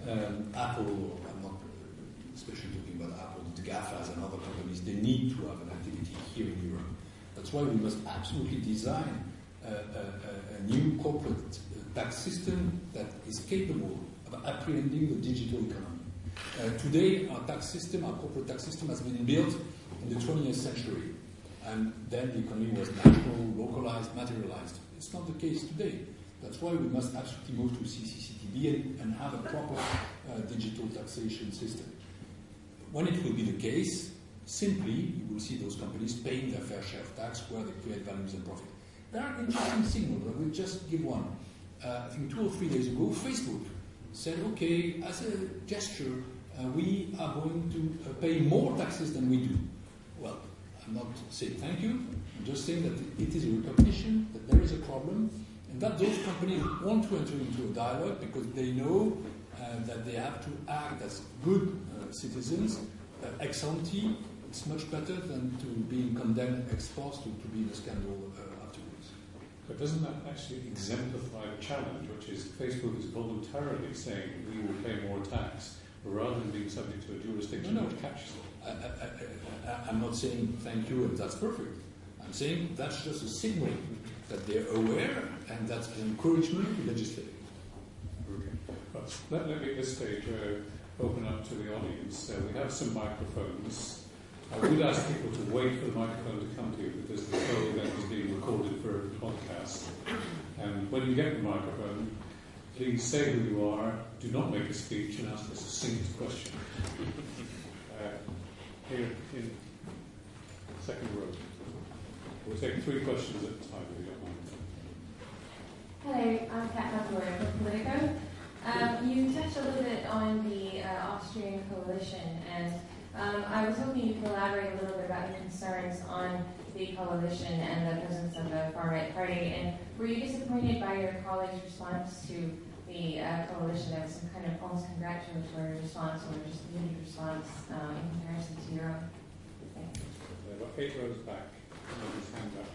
Um, Apple, I'm not especially talking about Apple, the GAFAs and other companies, they need to have an activity here in Europe. That's why we must absolutely design a, a, a new corporate tax system that is capable of apprehending the digital economy. Uh, today, our tax system, our corporate tax system, has been built in the twentieth century, and then the economy was national, localized, materialized. It's not the case today. That's why we must absolutely move to C C C T B and, and have a proper uh, digital taxation system. When it will be the case, simply you will see those companies paying their fair share of tax where they create values and profit. There are interesting signals. I will just give one. Uh, I think two or three days ago, Facebook said, okay, as a gesture, uh, we are going to uh, pay more taxes than we do. Well, I'm not saying thank you. I'm just saying that it is a recognition that there is a problem and that those companies want to enter into a dialogue because they know uh, that they have to act as good uh, citizens, uh, ex ante. It's much better than to being condemned ex post to, to be in a scandal uh, afterwards. But doesn't that actually exemplify the challenge, which is Facebook is voluntarily saying we will pay more tax rather than being subject to a jurisdiction no, no. which catches them? I, I, I, I'm not saying thank you and that's perfect. I'm saying that's just a signal that they're aware and that's an encouragement to legislate. Okay. Well, let, let me at this stage uh, open up to the audience. Uh, we have some microphones. I would ask people to wait for the microphone to come to you because the whole event is being recorded for a podcast. And when you get the microphone, please say who you are, do not make a speech, and ask a succinct question. Uh, here in the second row. We'll take three questions at a time if you don't mind. Hello, I'm Kat McElroy from Politico. Um, you touched a little bit on the uh, Austrian coalition, and um, I was hoping you could elaborate a little bit about your concerns on the coalition and the presence of the far-right party. And were you disappointed by your colleagues' response to the uh, coalition? There was some kind of almost congratulatory response or just a muted response um, in comparison to your own. Thank you. There are eight rows back. Nobody's hand up.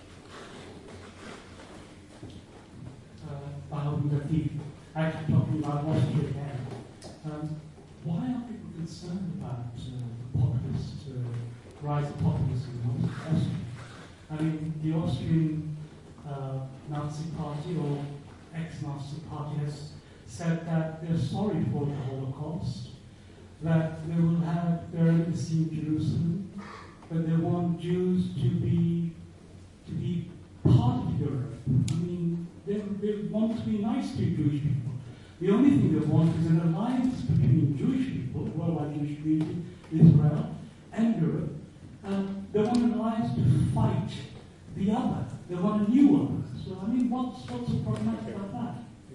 Uh, I keep talking about Austria again. Um, why are people concerned about uh, the populist, uh, rise of populism in Austria? I mean, the Austrian uh, Nazi Party or ex-Nazi Party has said that they're sorry for the Holocaust, that they will have their embassy in Jerusalem, but they want Jews to be to be part of Europe. I mean, they, they want to be nice to Jewish people. The only thing they want is an alliance between Jewish people, worldwide Jewish community, Israel, and Europe. And they want an alliance to fight the other. They want a new one. So, I mean, what's, what's the problematic about that?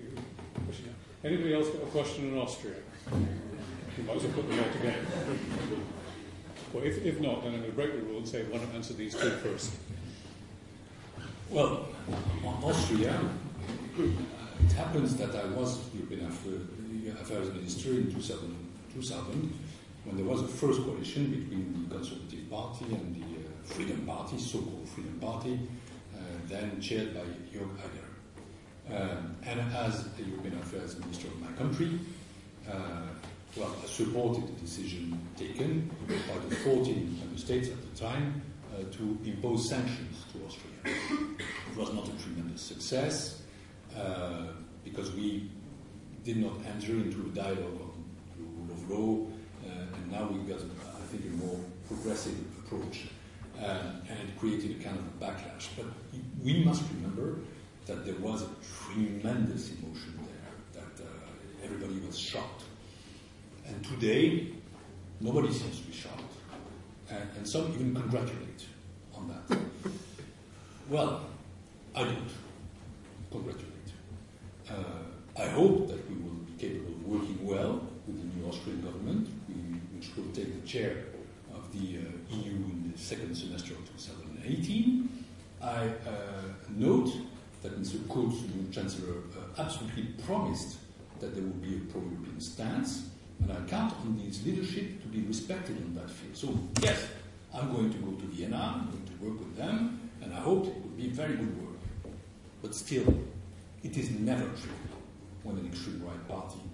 Anybody else got a question on Austria? You might as well put them all together. Well, if, if not, then I'm going to break the rule and say, why don't answer these two first? Well, on Austria, it happens that I was European Affairs Minister in two thousand, when there was a first coalition between the Conservative Party and the uh, Freedom Party, so-called Freedom Party, uh, then chaired by Jörg Haider. Um, and as the European Affairs Minister of my country, uh, well, I supported the decision taken by the fourteen member states at the time uh, to impose sanctions to Austria. It was not a tremendous success uh, because we did not enter into a dialogue on the rule of law, uh, and now we've got, I think, a more progressive approach, um, and it created a kind of a backlash. But we must remember that there was a tremendous emotion there, that uh, everybody was shocked. And today, nobody seems to be shocked, and, and some even congratulate on that. Well, I don't congratulate. Uh, I hope that we will be capable of working well with the new Austrian government, we, which will take the chair of the uh, E U in the second semester of two thousand eighteen. I uh, note that Mister Kurz, the new Chancellor, uh, absolutely promised that there will be a pro-European stance, and I count on his leadership to be respected on that field. So, yes, I'm going to go to Vienna, I'm going to work with them, and I hope it will be very good work. But still, it is never true when an extreme right party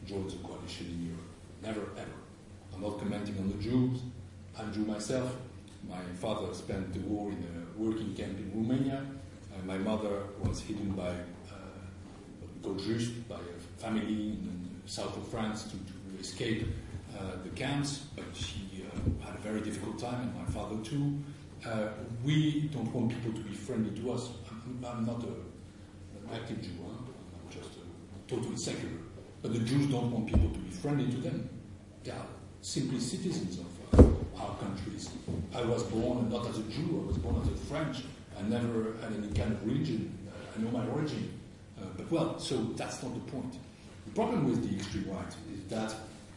joins a coalition in Europe. Never, ever. I'm not commenting on the Jews. I'm Jew myself. My father spent the war in a working camp in Romania. Uh, my mother was hidden by uh, what we call Just, by a family in the south of France to, to escape uh, the camps, but she uh, had a very difficult time, and my father too. Uh, we don't want people to be friendly to us. I'm, I'm not a, an active Jew, huh? I'm just a, totally secular. But the Jews don't want people to be friendly to them. They are simply citizens of uh, our countries. I was born not as a Jew, I was born as a French. I never had any kind of religion. I know my origin. Uh, but well, so that's not the point. The problem with the extreme right is that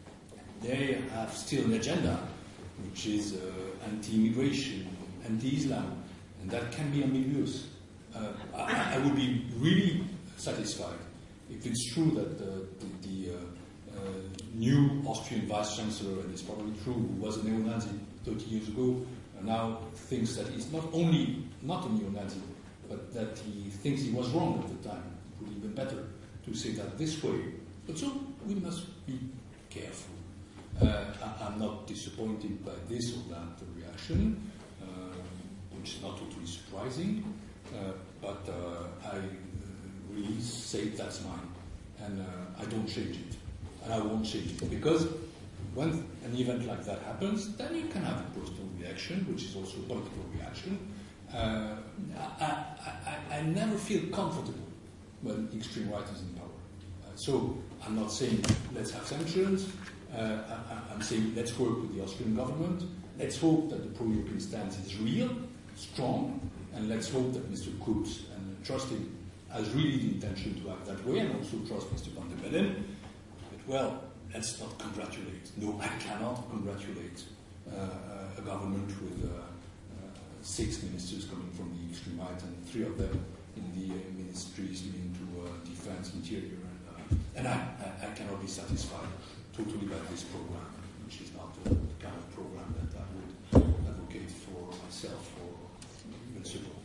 they have still an agenda, which is uh, anti-immigration, anti-Islam, and that can be ambiguous. Uh, I, I would be really satisfied if it's true that uh, the, the uh, uh, new Austrian vice-chancellor, and it's probably true, who was a neo-Nazi thirty years ago, uh, now thinks that he's not only not a neo-Nazi, but that he thinks he was wrong at the time. It would be even better to say that this way. But so we must be careful. Uh, I, I'm not disappointed by this or that reaction, uh, which is not totally surprising, uh, but uh, I uh, really say that's mine, and uh, I don't change it, and I won't change it, because when an event like that happens, then you can have a personal reaction, which is also a political reaction. Uh, I, I, I, I never feel comfortable when extreme right is in power. Uh, so I'm not saying let's have sanctions. Uh, I, I'm saying let's work with the Austrian government. Let's hope that the pro-European stance is real, strong, and let's hope that Mister Kurz, and trust him, has really the intention to act that way, and also trust Mister Van der Bellen. But well, let's not congratulate. No, I cannot congratulate uh, a government with uh, uh, six ministers coming from the extreme right and three of them in the uh, ministries linked to uh, defense, interior, and, uh, and I, I, I cannot be satisfied totally by this program, which is not the kind of program that I would advocate for myself or even support.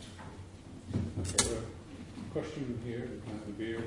Okay, a question here, the beer.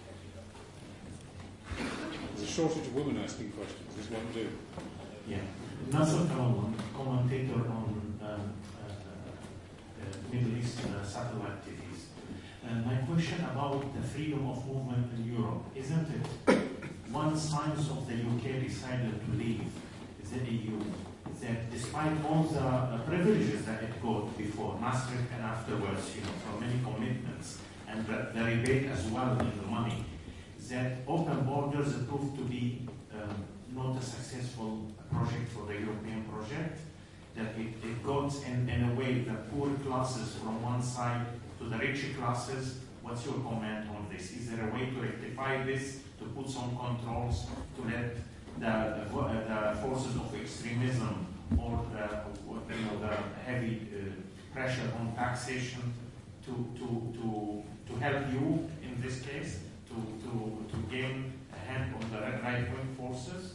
There's a shortage of women asking questions. This one do. Yeah. Nasser Kalawan, commentator on um, uh, uh, Middle East uh, satellite T Vs. And my question about the freedom of movement in Europe, isn't it one sign of the U K decided to leave the E U, that despite all the uh, privileges that it got before, Maastricht and afterwards, you know, for many commitments, and the, the rebate as well in the money, that open borders proved to be um, not a successful project for the European project, that it, it got in, in a way the poor classes from one side to the richer classes. What's your comment on this? Is there a way to rectify this, to put some controls, to let the, the, the forces of extremism or the, you know, the heavy uh, pressure on taxation to, to, to, to help you in this case, to, to, to gain a hand on the right-wing forces?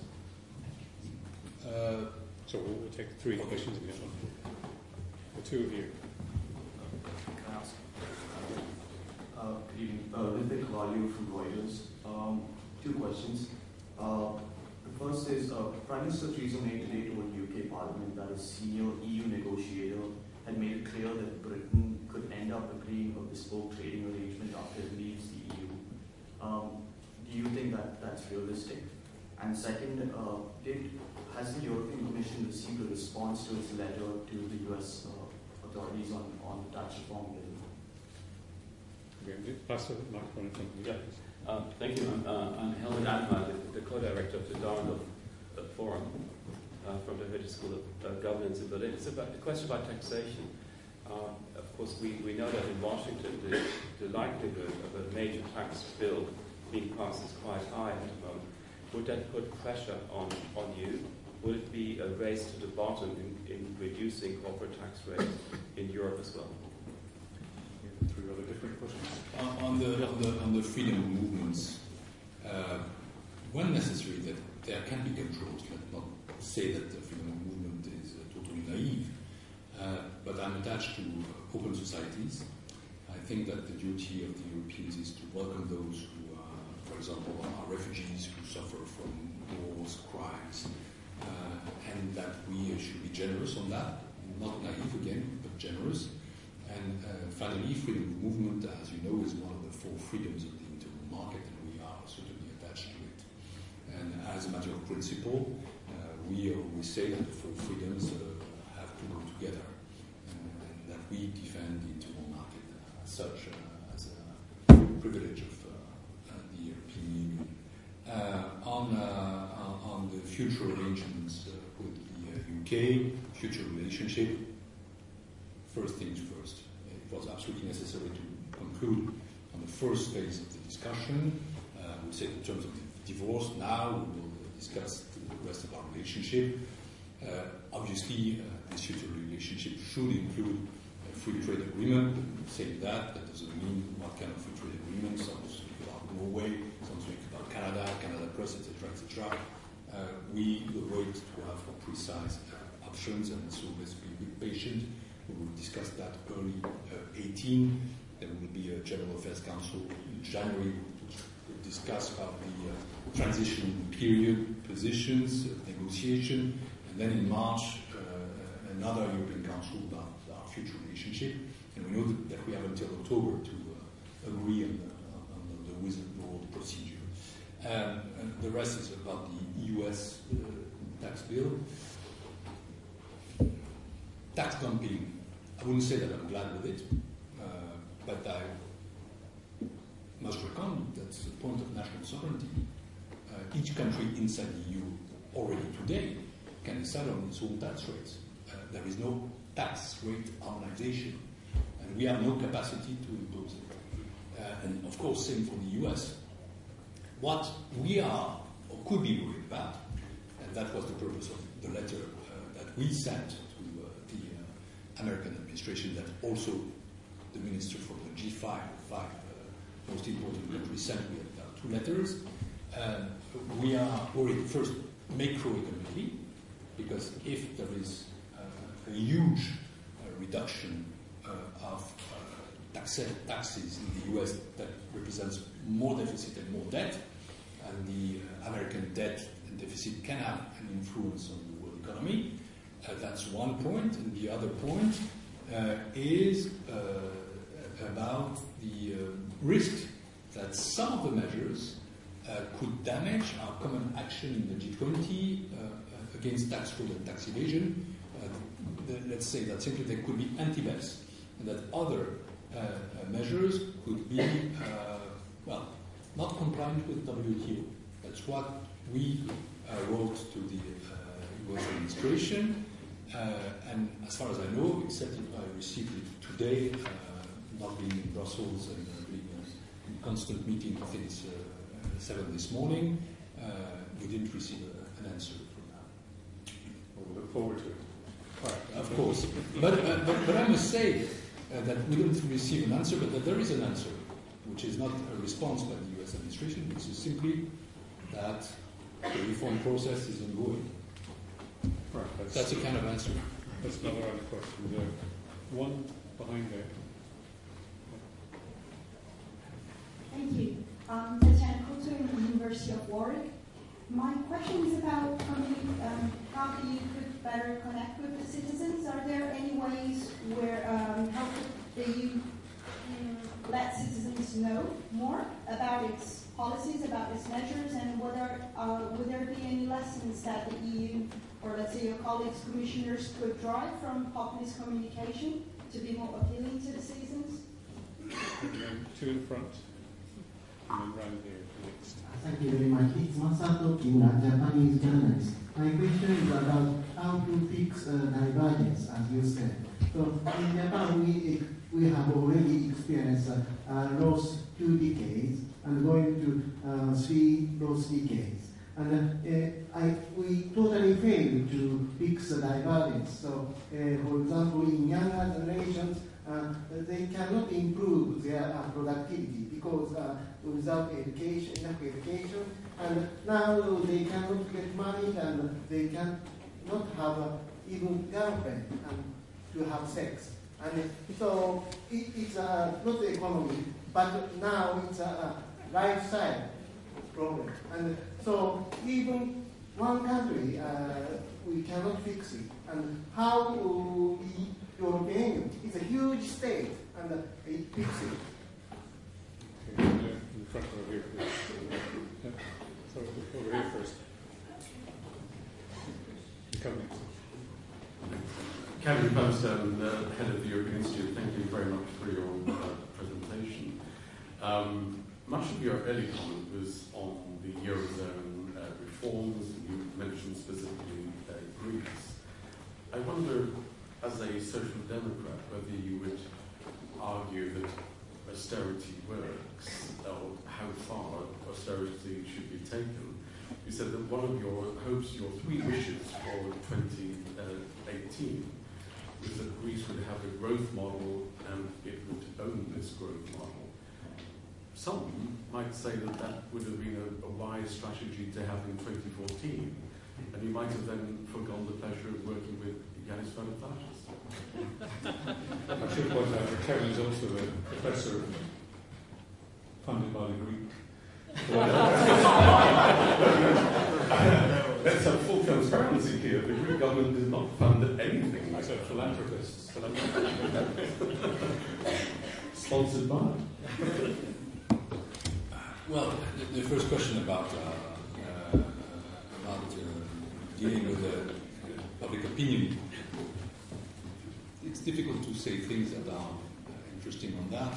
Uh, so we'll take three questions again. The two of you. Can I ask? Uh, good evening. Uh, Ritik Value from Reuters. Um, two questions. Uh, the first is uh, Prime Minister Theresa May today told U K Parliament that a senior E U negotiator had made it clear that Britain could end up agreeing a bespoke trading arrangement after it leaves the E U. Um, do you think that that's realistic? And second, uh, did, has the European Commission received a response to its letter to the U S uh, authorities on, on the tax reform bill? Okay, pass the microphone in front of you. Yeah. Uh, thank you. I'm, uh, I'm Helmut Admar, the, the co-director of the Darndorf uh, Forum uh, from the Goethe School of uh, Governance in Berlin. It's about, a question about taxation. Uh, of course, we, we know that in Washington the, the likelihood of a major tax bill being passed is quite high at the moment. Would that put pressure on, on you? Would it be a race to the bottom in, in reducing corporate tax rates in Europe as well? Three other different questions. On, on, the, on, the, on the freedom of movements, uh, when necessary, that there can be controls. Let's not say that the freedom of movement is uh, totally naive, uh, but I'm attached to uh, open societies. I think that the duty of the Europeans is to welcome those who, uh, for example, are refugees who suffer from wars, crimes, uh, and that we should be generous on that, not naive again, but generous. And uh, finally, freedom of movement, as you know, is one of the four freedoms of the internal market, and we are certainly attached to it. And as a matter of principle, uh, we always say that the four freedoms uh, have to go together, and, and that we defend the internal market as such, uh, as a privilege of uh, uh, the European Union. Uh, on, uh, on the future arrangements uh, with the uh, U K, future relationship, first things first. It was absolutely necessary to conclude on the first phase of the discussion. Uh, we say in terms of the divorce. Now we will discuss the rest of our relationship. Uh, obviously, uh, this future relationship should include a free trade agreement. Saying that, that doesn't mean what kind of free trade agreement. Some speak about Norway, some speak about Canada, Canada Plus, et cetera, et cetera. Uh, we will wait to have precise uh, options, and so let's be a bit patient. We will discuss that early uh, eighteen. There will be a General Affairs Council in January to discuss about the uh, transition period positions, uh, negotiation, and then in March uh, another European Council about our future relationship. And we know that, that we have until October to uh, agree on the, on the withdrawal procedure. Um, and the rest is about the E U S uh, tax bill. Tax dumping. I wouldn't say that I'm glad with it, uh, but I must reckon that's the point of national sovereignty. Uh, each country inside the E U already today can decide on its own tax rates. Uh, there is no tax rate harmonization, and we have no capacity to impose it. Uh, and of course, same for the U S. What we are, or could be worried about, and that was the purpose of the letter uh, that we sent American administration, that also the minister from the G five, five uh, most important countries sent. We have uh, two letters. Uh, we are worried first macroeconomically, because if there is uh, a huge uh, reduction uh, of uh, tax- taxes in the U S that represents more deficit and more debt, and the uh, American debt and deficit can have an influence on the world economy. Uh, that's one point, and the other point uh, is uh, about the uh, risk that some of the measures uh, could damage our common action in the G twenty uh, against tax fraud and tax evasion. Uh, the, let's say that simply there could be anti-BEPS, and that other uh, uh, measures could be, uh, well, not compliant with W T O. That's what we uh, wrote to the uh, U S administration. Uh, and as far as I know, except if I received it today, uh, not being in Brussels and uh, being uh, in constant meeting since uh, seven this morning, uh, we didn't receive a, an answer from that. Well, we look forward to it. Right, of course. But, uh, but, but I must say uh, that we didn't receive an answer, but that there is an answer, which is not a response by the U S administration, which is simply that the reform process is ongoing. Right, that's, That's a kind of answer. That's another other question. The one behind there. Thank you. Um, Tatiana Couto in the University of Warwick. My question is about how do you, um, how do you could better connect with the citizens? Are there any ways where um, how could you um, let citizens know more about its policies, about its measures, and whether uh, would there be any lessons that the E U or let's say your colleagues, commissioners, could draw from populist communication to be more appealing to the citizens? And two in front, and then round here next. Thank you very much. It's Masato Kimura, Japanese journalist. My question is about how to fix uh, divergence, as you said. So in Japan, we we have already experienced uh, uh, lost two decades and going to uh, three lost decades. And uh, I, we totally failed to fix the divergence. So, uh, for example, in younger generations, uh, they cannot improve their uh, productivity because uh, without education, enough education, and now they cannot get married and they can not have uh, even girlfriend and to have sex. And so it, it's uh, not the economy, but now it's a, a lifestyle problem. And so even one country, uh, we cannot fix it. And how uh, the European is a huge state, and uh, it fixes it. Okay, in front over here, please. Yeah. Sorry, over here first. Come next. Kevin Bumstone, uh, head of the European Institute, thank you very much for your uh, presentation. Um, much of your early comment was on the Eurozone uh, reforms, and you mentioned specifically uh, Greece. I wonder, as a social democrat, whether you would argue that austerity works, or how far austerity should be taken. You said that one of your hopes, your three wishes for twenty eighteen, was that Greece would have a growth model and it would own this growth model. Some might say that that would have been a, a wise strategy to have in twenty fourteen, and you might have then forgone the pleasure of working with Yanis Varoufakis. I should point out that Kevin is also a professor funded by the Greek. Let's have full transparency here. The Greek government does not fund anything. I said philanthropists. Sponsored by. Well, the, the first question about uh, uh, about uh, dealing with uh, public opinion, it's difficult to say things that are uh, interesting on that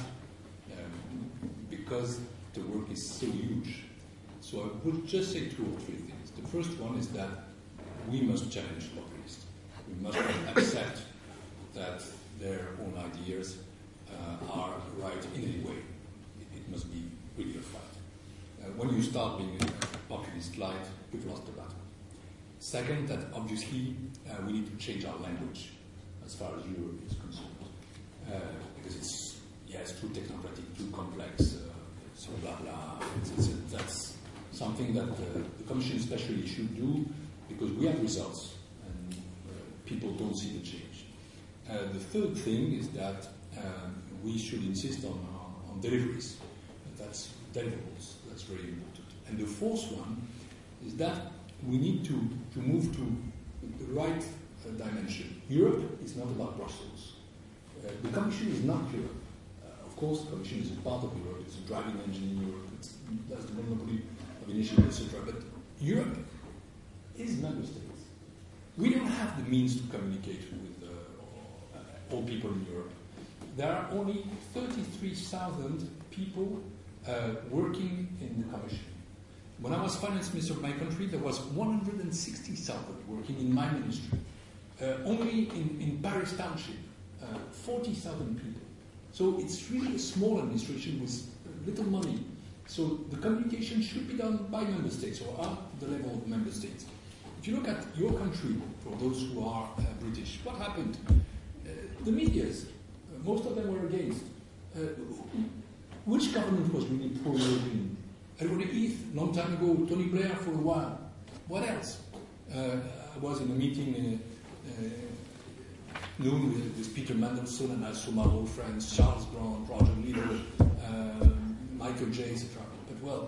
um, because the work is so huge. So I would just say two or three things. The first one is that we must challenge lobbyists. We must accept that their own ideas uh, are right in any way. It, it must be really a fight. Uh, when you start being a populist light, you've lost the battle. Second, that obviously uh, we need to change our language as far as Europe is concerned. Uh, because it's, yeah, it's too technocratic, too complex, uh, so blah blah. It's, it's, it, that's something that uh, the Commission especially should do because we have results and uh, people don't see the change. Uh, the third thing is that uh, we should insist on, on, on deliveries. That's deliverables. That's very important. And the fourth one is that we need to, to move to the right uh, dimension. Europe is not about Brussels. Uh, the Commission is not Europe. Uh, of course, the Commission is a part of Europe. It's a driving engine in Europe. It's, that's the monopoly of initiative, et cetera. But Europe is member states. We don't have the means to communicate with uh, all people in Europe. There are only thirty-three thousand people uh, working in the Commission. When I was finance minister of my country, there was one hundred sixty thousand working in my ministry. Uh, only in, in Paris Township, uh, forty thousand people. So it's really a small administration with little money. So the communication should be done by member states or at the level of member states. If you look at your country, for those who are uh, British, what happened? Uh, the medias, uh, most of them were against. Uh, which government was really pro-European? Edward Heath, long time ago, Tony Blair for a while. What else? Uh, I was in a meeting uh, uh, noon with, with Peter Mandelson, and I saw my old friends, Charles Grant, Roger Leader, uh, Michael J, et cetera. But well,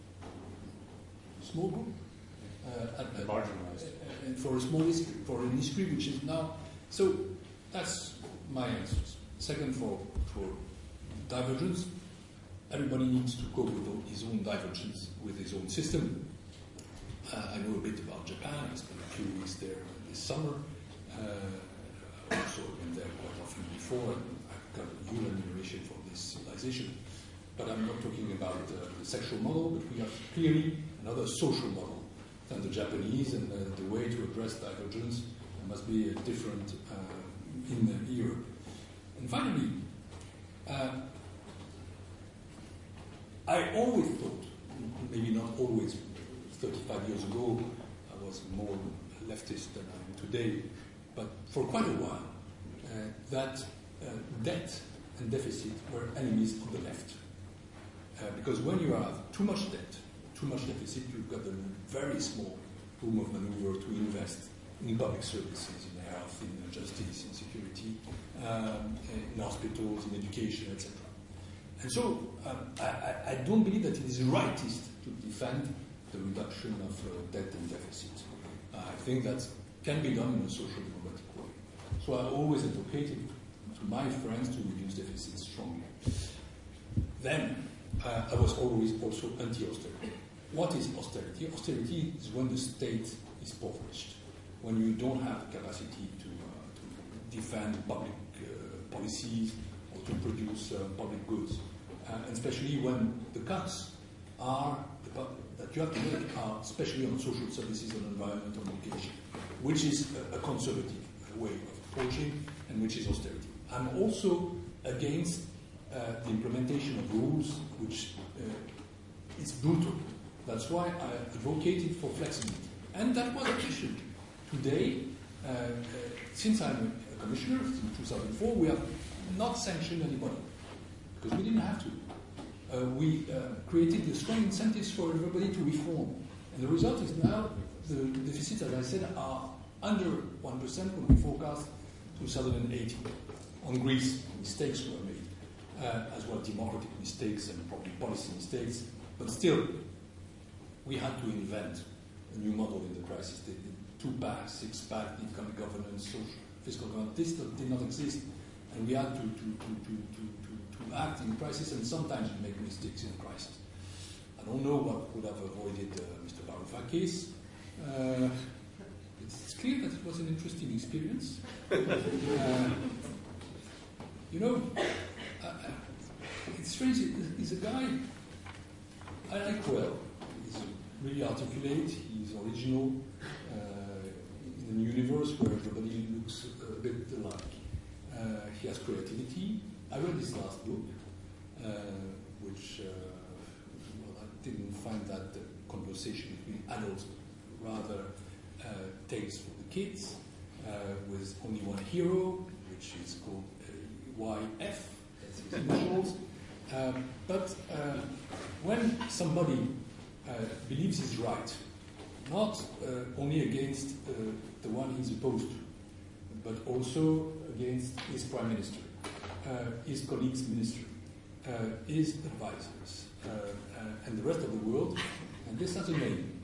small group. Uh, at, at, marginalized. Uh, and for a small history, for an history which is now. So that's my answers. Second, for, for divergence, everybody needs to cope with his own divergence, with his own system. Uh, I know a bit about Japan. I spent a few weeks there this summer. Uh, I also went there quite often before, and I've got a huge admiration for this civilization. But I'm not talking about uh, the sexual model, but we have clearly another social model than the Japanese, and uh, the way to address divergence must be uh, different uh, in uh, Europe. And finally, uh, I always thought, maybe not always, thirty-five years ago, I was more leftist than I am today, but for quite a while, uh, that uh, debt and deficit were enemies of the left. Uh, because when you have too much debt, too much deficit, you've got a very small room of maneuver to invest in public services, in health, in justice, in security, um, in hospitals, in education, et cetera. And so um, I, I don't believe that it is rightist to defend the reduction of uh, debt and deficit. Uh, I think that can be done in a social democratic way. So I always advocated to my friends to reduce deficits strongly. Then uh, I was always also anti-austerity. What is austerity? Austerity is when the state is impoverished, when you don't have the capacity to, uh, to defend public uh, policies or to produce uh, public goods, uh, and especially when the cuts are the, that you have to make are especially on social services and environment and education, which is a, a conservative way of approaching and which is austerity. I'm also against uh, the implementation of rules which uh, is brutal. That's why I advocated for flexibility. And that was efficient. Today, uh, uh, since I'm a commissioner, since two thousand four, we have not sanctioned anybody because we didn't have to. Uh, we uh, created the strong incentives for everybody to reform. And the result is now the deficits, as I said, are under one percent when we forecast two thousand eighteen. On Greece, mistakes were made, uh, as well democratic mistakes and public policy mistakes. But still, we had to invent a new model in the crisis. The, the two-pack, six-pack, economic governance, social, fiscal governance, this did not exist. And we had to, to, to, to, to, to act in crisis, and sometimes we make mistakes in crisis. I don't know what would have avoided uh, Mister Varoufakis. Uh, it's, it's clear that it was an interesting experience. uh, you know, uh, it's strange. He's a guy I like well. He's really articulate. He's original uh, in a universe where everybody looks a bit alike. Uh, he has creativity. I read his last book, uh, which uh, well, I didn't find that the conversation between adults, rather uh, tales for the kids, uh, with only one hero, which is called uh, Y F, that's his initials. Um, but uh, when somebody uh, believes he's right, not uh, only against uh, the one he's opposed to, but also against his prime minister, uh, his colleagues' ministry, uh, his advisors, uh, uh, and the rest of the world, and this has a name.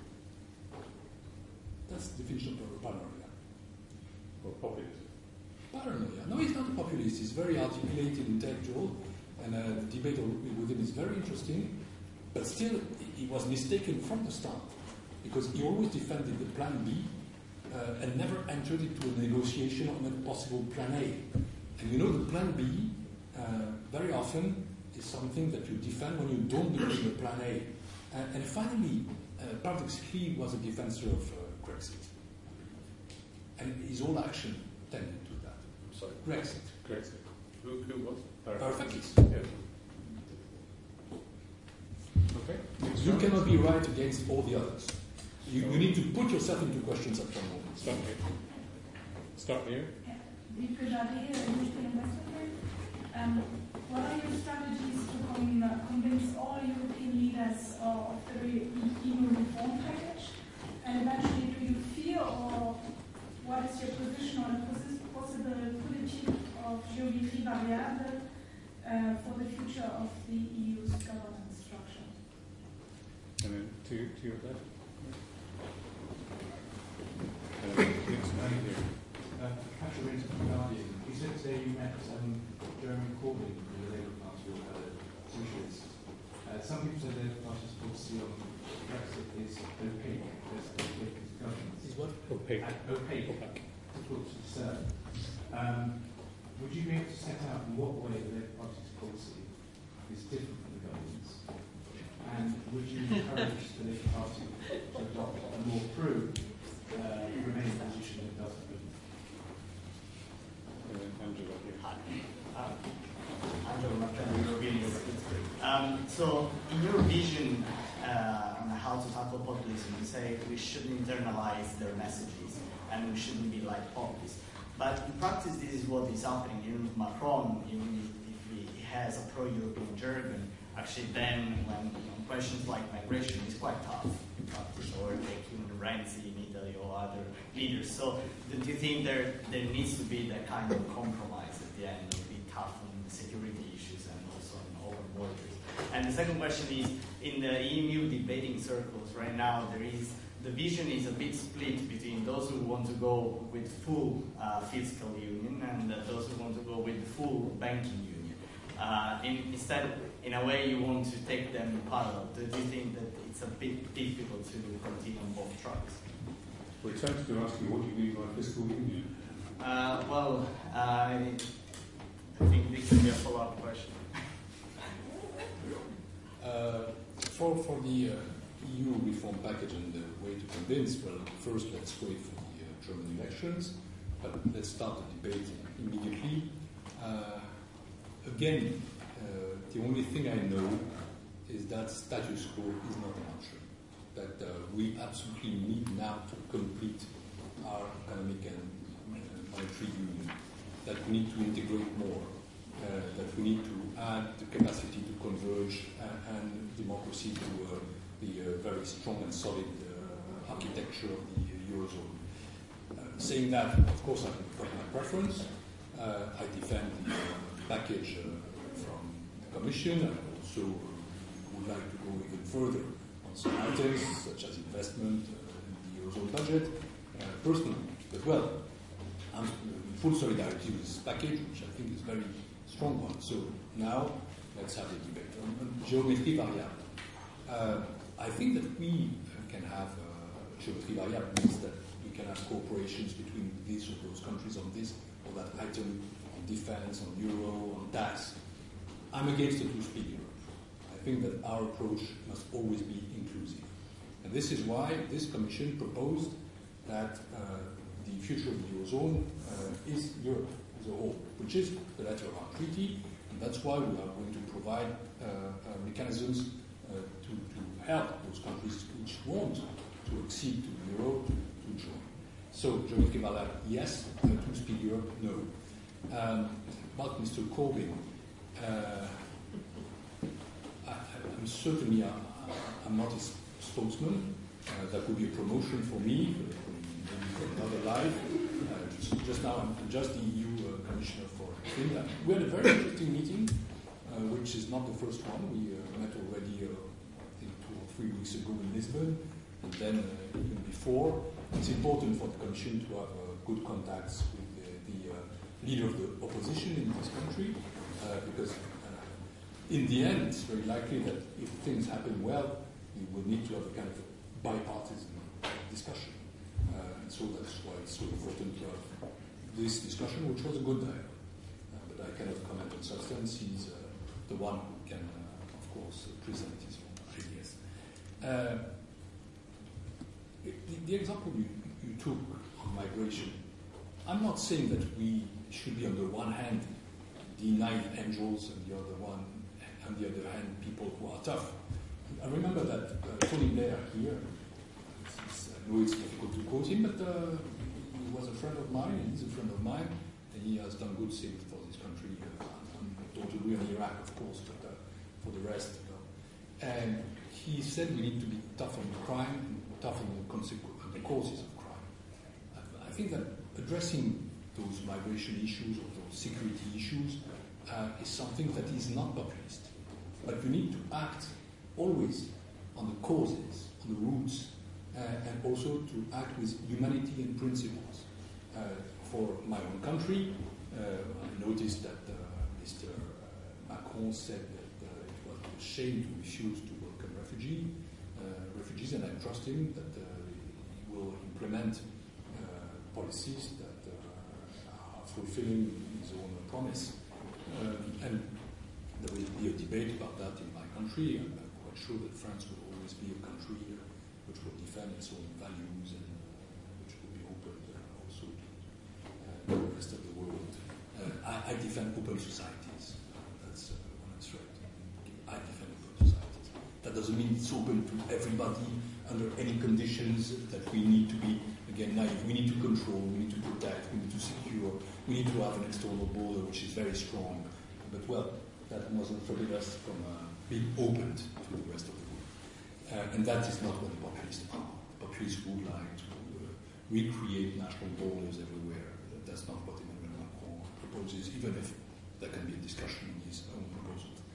That's the definition of paranoia. Or populist. Paranoia. No, he's not a populist. He's very articulated, intellectual, and uh, the debate with him is very interesting. But still, he was mistaken from the start, because he always defended the plan B uh, and never entered into a negotiation on a possible plan A. And you know, the plan B uh, very often is something that you defend when you don't believe in the plan A. Uh, and finally, uh, paradoxically, he was a defensor of uh, Brexit. And his whole action tended to that. Sorry. Brexit. Brexit. Who, who was? Varoufakis. Yeah. Okay. You cannot be right against all the others. You, you need to put yourself into questions at some moment. Start here. Start here. Wiebke Jade, European Investment Bank. Um, what are your strategies to con- uh, convince all European leaders uh, of the re- E U reform package? And eventually, do you fear, or what is your position on a posi- possible politique of géométrie variable uh, for the future of the E U's governance structure? And then to, to your left. Uh, next man here. Uh, Patrick Winter from The Guardian. You said today you met um, Jeremy Corbyn from the Labour Party, or uh, Socialists. Uh, some people say the Labour Party's policy on Brexit is opaque. There's opaque as governance. Is what? Opaque. Uh, opaque. Opaque. Difficult to discern. Um, would you be able to set out in what way the Labour Party's policy is different from the government's? And would you encourage the Labour Party to adopt a more pro uh, Remain position that doesn't move? Uh, Angela here. Hi. Um, Angela Martello, European University. Um, so, in your vision uh, on how to tackle populism, you say we shouldn't internalize their messages and we shouldn't be like populists. But in practice, this is what is happening. Even Macron, even if he has a pro-European jargon, actually then when on questions like migration, he's quite tough in practice, or taking Renzi in Italy or other leaders. So do you think there there needs to be that kind of compromise at the end, to be tough on security issues and also on second question is, in the E M U debating circles right now, there is the vision is a bit split between those who want to go with full uh, fiscal union and uh, those who want to go with full banking union. Uh, in, instead, in a way, you want to take them in parallel. Do you think that it's a bit difficult to continue on both tracks? We're tempted to ask you what you mean by fiscal union. Uh, well, I, I think this can be a follow-up question. Uh, for, for the uh, E U reform package and the way to convince, well, first let's wait for the uh, German elections, but let's start the debate immediately. Uh, again, uh, the only thing I know is that status quo is not an option. That uh, we absolutely need now to complete our economic and uh, monetary union, that we need to integrate more, uh, that we need to add the capacity to converge uh, and democracy to uh, the uh, very strong and solid uh, architecture of the uh, Eurozone. Uh, saying that, of course, I've got my preference. Uh, I defend the uh, package uh, from the Commission. I also would like to go even further on some items, such as investment uh, in the Eurozone budget, uh, personally. But well, I'm in full solidarity with this package, which I think is a very strong one. So now, let's have the debate. On, on geometry variable. Uh, I think that we can have uh, geometry variable means that we can have cooperations between these or those countries on this or that item, on defense, on euro, on tax. I'm against the two-speed Europe. I think that our approach must always be inclusive. And this is why this Commission proposed that uh, the future of the Eurozone uh, is Europe as a whole, which is the letter of our treaty, and that's why we are going to provide uh, uh, mechanisms uh, to, to help those countries which want to accede to the euro to, to join. So, geometry variable, yes. Uh, two-speed Europe, no. Um, about Mister Corbyn, uh, I, I'm certainly a, I'm not a spokesman. Uh, that would be a promotion for me, for another life. Uh, just, just now, I'm just the E U uh, Commissioner for Finland. We had a very interesting meeting, uh, which is not the first one. We uh, met already, uh, I think, two or three weeks ago in Lisbon, and then uh, even before. It's important for the Commission to have uh, good contacts with the, the uh, leader of the opposition in this country, uh, because uh, in the end, it's very likely that if things happen well, we will need to have a kind of bipartisan discussion. Uh, and so that's why it's so important to have this discussion, which was a good dialogue. Uh, but I cannot comment on substance. He's uh, the one who can, uh, of course, uh, present his own ideas. Uh, the, the example you, you took on migration, I'm not saying that we should be on the one hand the nine angels and the other one, on the other hand, people who are tough. I remember that uh, Tony Blair here, it's, it's, I know it's difficult to quote him, but uh, he was a friend of mine, and he's a friend of mine, and he has done good things for this country. Uh, I don't agree on Iraq, of course, but uh, for the rest. Uh, and he said we need to be tough on crime and tough on the, consequ- on the causes of crime. I, I think that addressing those migration issues or those security issues uh, is something that is not populist. But you need to act always on the causes, on the roots, uh, and also to act with humanity and principles. Uh, for my own country, uh, I noticed that uh, Mister Macron said that uh, it was a shame to refuse to welcome refugee, uh, refugees, and I trust him that uh, he will implement uh, policies that uh, are fulfilling his own promise. Um, and there will be a debate about that in my country. I'm quite sure that France will always be a country uh, which will defend its own values and uh, which will be open uh, also to uh, the rest of the world. Uh, I, I defend open societies. Uh, that's uh, one that's right. I defend open societies. That doesn't mean it's open to everybody under any conditions that we need to be, again, naive. We need to control, we need to protect, we need to secure, we need to have an external border which is very strong. But, well, that mustn't forbid us from uh, being open to the rest of the world. Uh, and that is not what the populists are. The populists would like to uh, recreate national borders everywhere. That's not what Emmanuel Macron proposes, even if there can be a discussion on his own proposals.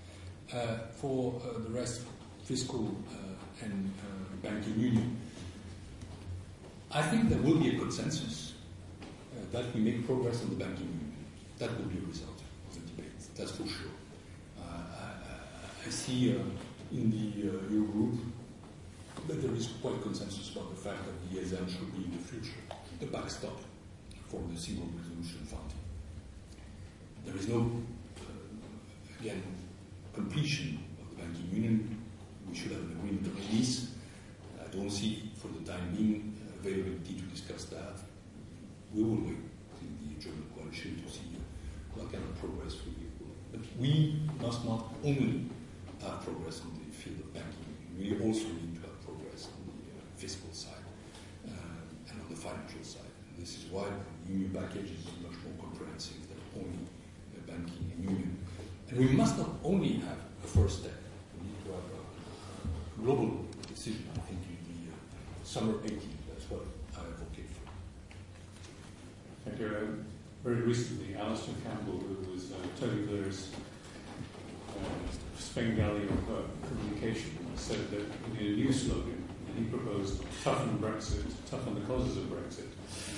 Uh, for uh, the rest, fiscal uh, and uh, banking union, I think there will be a consensus uh, that we make progress on the banking union. That will be a result of the debate, that's for sure. Uh, I, I see uh, in the uh, Eurogroup that there is quite consensus about the fact that the E S M should be in the future the backstop for the Single Resolution Fund. There is no, uh, again, completion of the banking union. We should have an agreement on release. I don't see, for the time being, availability to discuss that. We will wait in the German coalition to see what kind of progress we will. But we must not only have progress on the field of banking, we also need to have progress on the uh, fiscal side uh, and on the financial side. And this is why the union package is much more comprehensive than only uh, banking and union. And we must not only have a first step, we need to have a global decision, I think, in the uh, summer eighteen. That's what I advocate for. Thank you. Uh, very recently, Alistair Campbell, who was uh, Tony Blair's uh, Svengali of uh, communication, said that we need a new slogan, and he proposed toughen Brexit, toughen the causes of Brexit.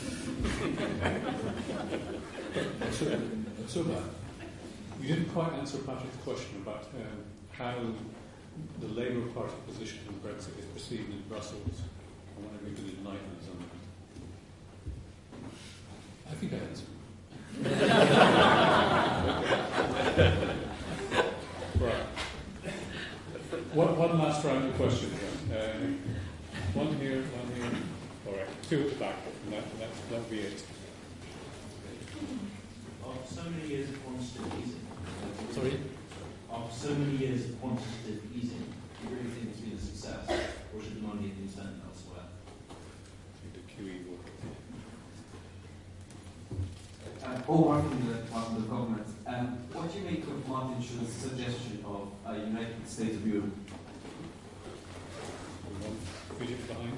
That's so, that's so bad. You didn't quite answer Patrick's question about um, how the Labour Party position on Brexit is perceived in Brussels. I wonder if you could enlighten us on that. I think I answered. Right. One, one last round of questions. Uh, one here, one here. All right, two at the back. And that, that, that'll be it. After so many years of quantitative easing, Sorry? after so many years of quantitative easing, do you really think it's been a success, or should the money have been spent elsewhere? The Q E book. Uh, all working in the Department of Government. Um, what do you make of Martin Schulz's suggestion of a United States of Europe? Bridget behind.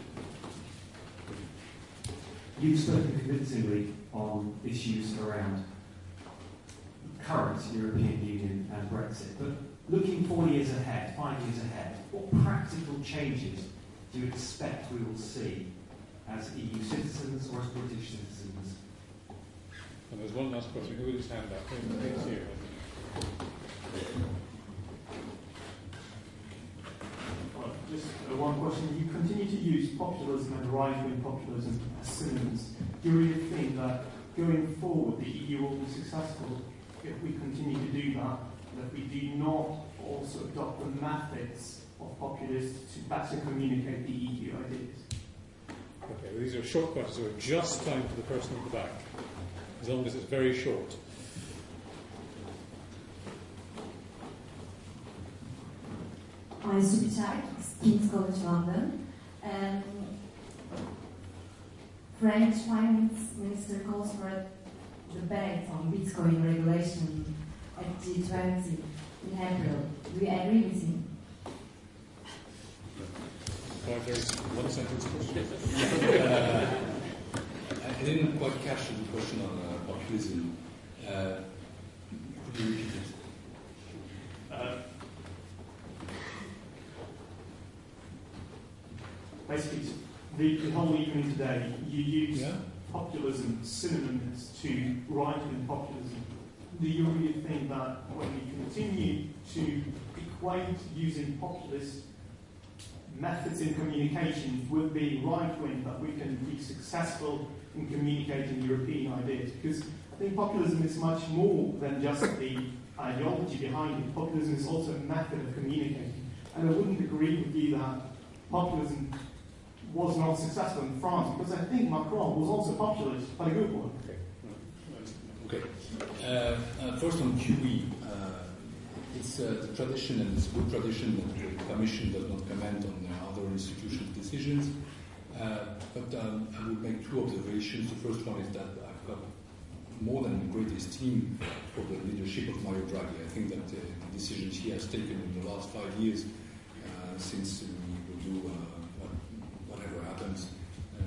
You've spoken convincingly on issues around current European Union and Brexit, but looking four years ahead, five years ahead, what practical changes do you expect we will see as E U citizens or as British citizens? And there's one last question. Who will his hand up? It's here. Well, just uh, one question. You continue to use populism and right-wing populism as synonyms. Do you really think that going forward the E U will be successful if we continue to do that, that we do not also adopt the methods of populists to better communicate the E U ideas? Okay, well, these are short questions, so just time for the person at the back, as long as it's very short. I'm Subichak, King's College London. Um, French Finance Minister calls for a debate on Bitcoin regulation at G twenty in April. Do you agree with him? Five days, one sentence question. uh, I didn't quite catch the question on uh, populism. Uh, could you repeat it? Uh, basically, the, the whole evening today, you use Yeah. populism synonymous to right-wing populism. Do you really think that when we continue to equate using populist methods in communication with being right-wing, that we can be successful in communicating European ideas? Because I think populism is much more than just the ideology behind it. Populism is also a method of communicating. And I wouldn't agree with you that populism was not successful in France, because I think Macron was also populist, but a good one. Okay. Uh, uh, first on Q E, uh, it's uh, the tradition, and it's a good tradition that the Commission does not comment on uh, other institutions' decisions. Uh, but um, I would make two observations. The first one is that I've got more than great esteem for the leadership of Mario Draghi. I think that uh, the decisions he has taken in the last five years, uh, since we will do uh, what, whatever happens, uh,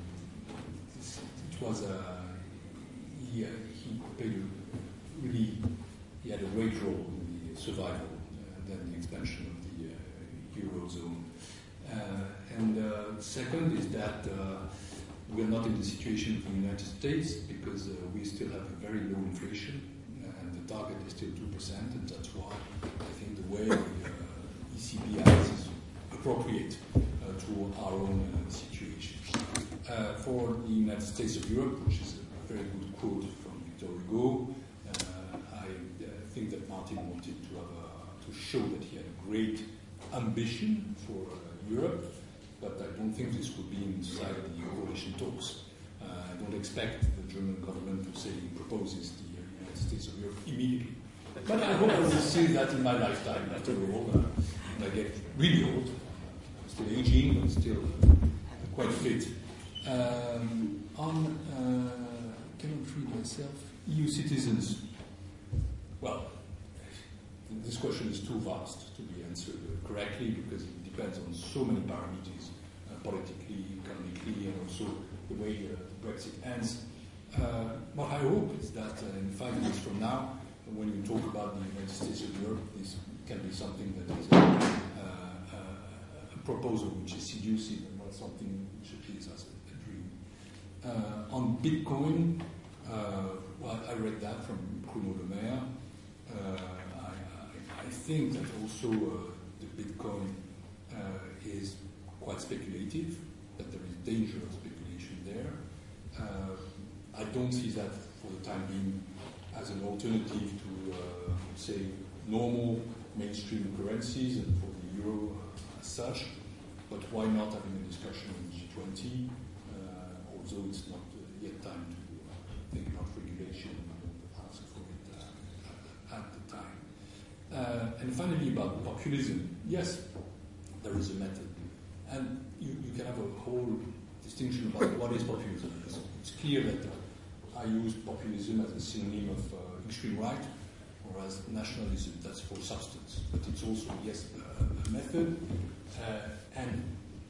it was a uh, he, uh, he played a really he had a great role in the survival uh, than the expansion of the uh, Eurozone. Uh, and uh, second is that uh, we are not in the situation of the United States because uh, we still have a very low inflation and the target is still two percent, and that's why I think the way the uh, E C B acts is appropriate uh, to our own uh, situation. Uh, for the United States of Europe, which is a very good quote from Victor Hugo, uh, I uh, think that Martin wanted to have a, to show that he had a great ambition for uh, Europe, but I don't think this would be inside the coalition talks. Uh, I don't expect the German government to say he proposes the uh, United States of Europe immediately. But I hope I will see that in my lifetime. After all, uh, when I get really old, uh, still aging, but still uh, quite fit. Um, on, uh, I cannot read myself, E U citizens. Well, this question is too vast to be answered correctly because it depends on so many parameters, uh, politically, economically, and also the way uh, Brexit ends. Uh, what I hope is that uh, in five years from now, when you talk about the United States of Europe, this can be something that is a, uh, a proposal which is seductive and not something which appears as a, a dream. Uh, on Bitcoin, uh, well, I read that from Bruno Le Maire. Uh, I, I think that also uh, the Bitcoin uh, is quite speculative, that there is danger of speculation there. Uh, I don't see that for the time being as an alternative to, uh, say, normal mainstream currencies and for the euro uh, as such. But why not having a discussion in G twenty, uh, although it's not uh, yet time to uh, think about regulation and ask for it uh, at the time. Uh, and finally, about populism. Yes, there is a method. And you, you can have a whole distinction about what is populism. It's, it's clear that uh, I use populism as a synonym of uh, extreme right, whereas nationalism, that's for substance. But it's also, yes, a, a method. Uh, and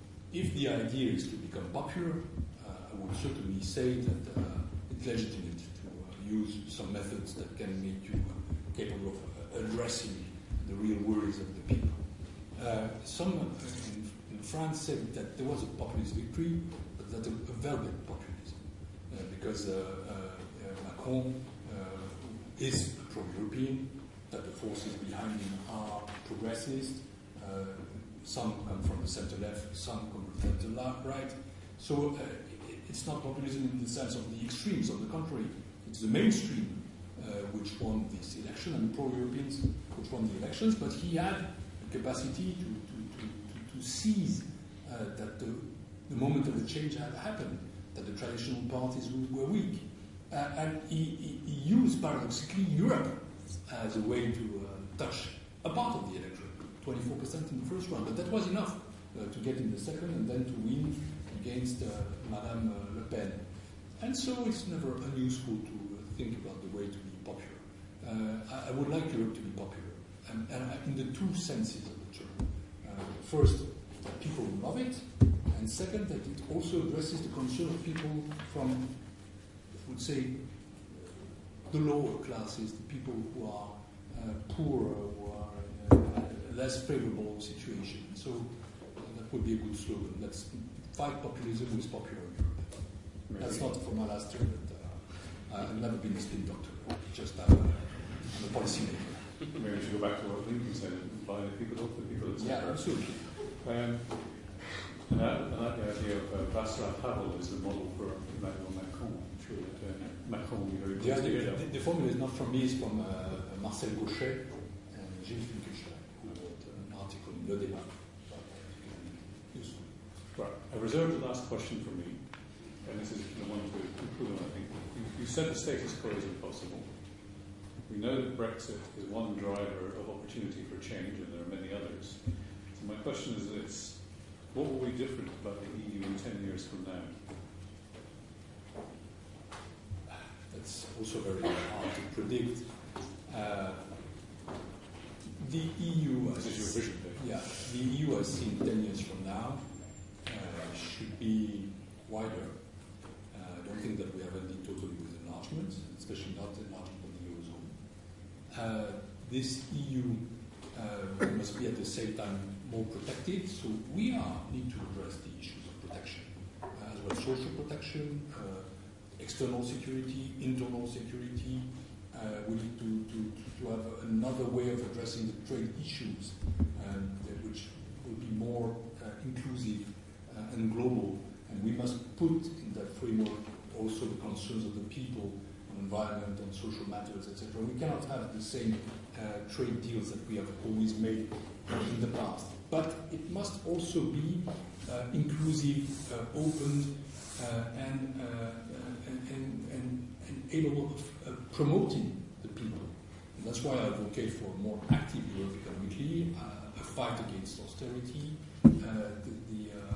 if the idea is to become popular, uh, I would certainly say that uh, it's legitimate to uh, use some methods that can make you uh, capable of uh, addressing the real worries of the people. Uh, some uh, in, in France said that there was a populist victory, but that a, a velvet populism, uh, because uh, uh, uh, Macron uh, is pro-European, that the forces behind him are progressist. Uh, some come from the center-left, some come from the center-right. So uh, it, it's not populism in the sense of the extremes. On the contrary, it's the mainstream uh, which won this election, and pro-Europeans which won the elections. But he had the capacity to, to, to, to, to seize uh, that the, the moment of the change had happened, that the traditional parties were weak. Uh, and he, he, he used, paradoxically, Europe as a way to uh, touch a part of the electorate, twenty-four percent in the first round. But that was enough uh, to get in the second and then to win against uh, Madame uh, Le Pen. And so it's never unuseful to uh, think about the way to be popular. Uh, I, I would like Europe to be popular, and, and in the two senses of the term. Uh, first, that people love it, and second, that it also addresses the concern of people from, I would say, the lower classes, the people who are uh, poorer, who are in a less favorable situation. So uh, that would be a good slogan. Let's fight populism with popular Europe. That's not for my last term, but uh, I've never been a spin doctor. Just I'm a, I'm a policy maker. Maybe we should go back to what Lincoln said, buy the people up, the people, et cetera. Yeah, absolutely. Um, and that, and that the idea of uh, Václav Havel is the model for Emmanuel Macron. Sure. That, uh, Macron will be very Yeah, pleased to hear the, that. the, the formula is not from me, it's from uh, Marcel Gauchet and Gilles Finkelstein, who wrote an article in Le Débat. Useful. Right. I reserved the last question for me, and this is the one to conclude on, I think. You, you said the status quo is impossible. We know that Brexit is one driver of opportunity for change, and there are many others. So my question is this: what will be different about the E U in ten years from now? That's also very hard to predict. Uh, the E U, This is your vision, Dave. yeah, the E U, I think ten years from now uh, should be wider. Uh, I don't think that we have ended totally with enlargement, especially not enlargement of the Eurozone. Uh, this E U uh, must be at the same time more protected. So we are need to address the issues of protection, uh, as well as social protection, uh, external security, internal security. Uh, we need to, to, to have another way of addressing the trade issues, um, which will be more uh, inclusive uh, and global. And we must put in that framework also the concerns of the people on environment, on social matters, et cetera. We cannot have the same uh, trade deals that we have always made in the past. But it must also be uh, inclusive, uh, open, uh, and, uh, and, and, and, and able of uh, promoting the people. And that's why I advocate for a more active Europe economically, uh, a fight against austerity, uh, the, the uh,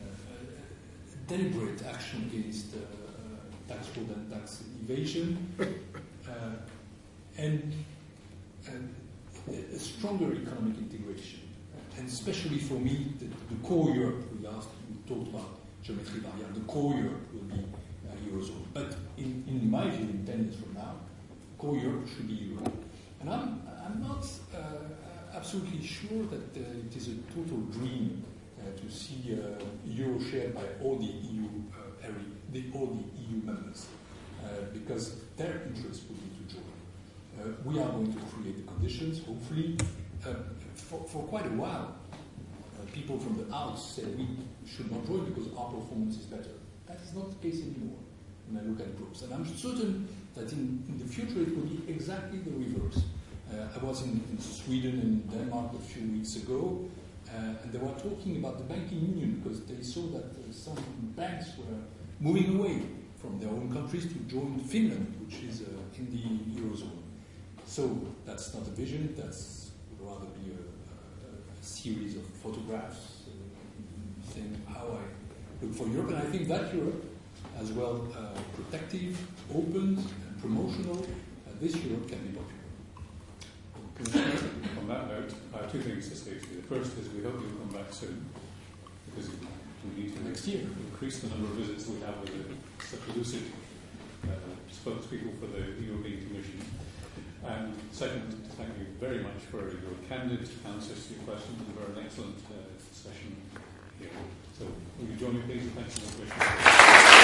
uh, deliberate action against uh, uh, tax fraud and tax evasion, uh, and, and a stronger economic integration. And especially for me, the, the core Europe, we asked, we talked about geometry barrier, the core Europe will be uh, Eurozone. But in, in my view, in ten years from now, core Europe should be Euro. And I'm, I'm not uh, absolutely sure that uh, it is a total dream uh, to see uh, Euro shared by all the E U uh, area, the, all the E U members, uh, because their interest will be to join. Uh, we are going to create the conditions, hopefully. Uh, for, for quite a while, uh, people from the outs said we should not join because our performance is better. That is not the case anymore when I look at groups. And I'm certain that in, in the future it will be exactly the reverse. Uh, I was in, in Sweden and Denmark a few weeks ago, uh, and they were talking about the banking union because they saw that uh, some banks were moving away from their own countries to join Finland, which is uh, in the Eurozone. So that's not a vision, that's would rather be a, a, a series of photographs uh, saying how I look for Europe. And I think that Europe, as well uh, protective, open, and promotional, uh, this Europe can be popular. On that note, I have two things to say to you. The first is we hope you'll come back soon, because we need to next year increase the number of visits we have with the, such lucid uh, spokespeople for the European Commission. And second, thank you very much for your candid answers to your questions and for an excellent uh, session here. So will you join me please in thanking the Commission?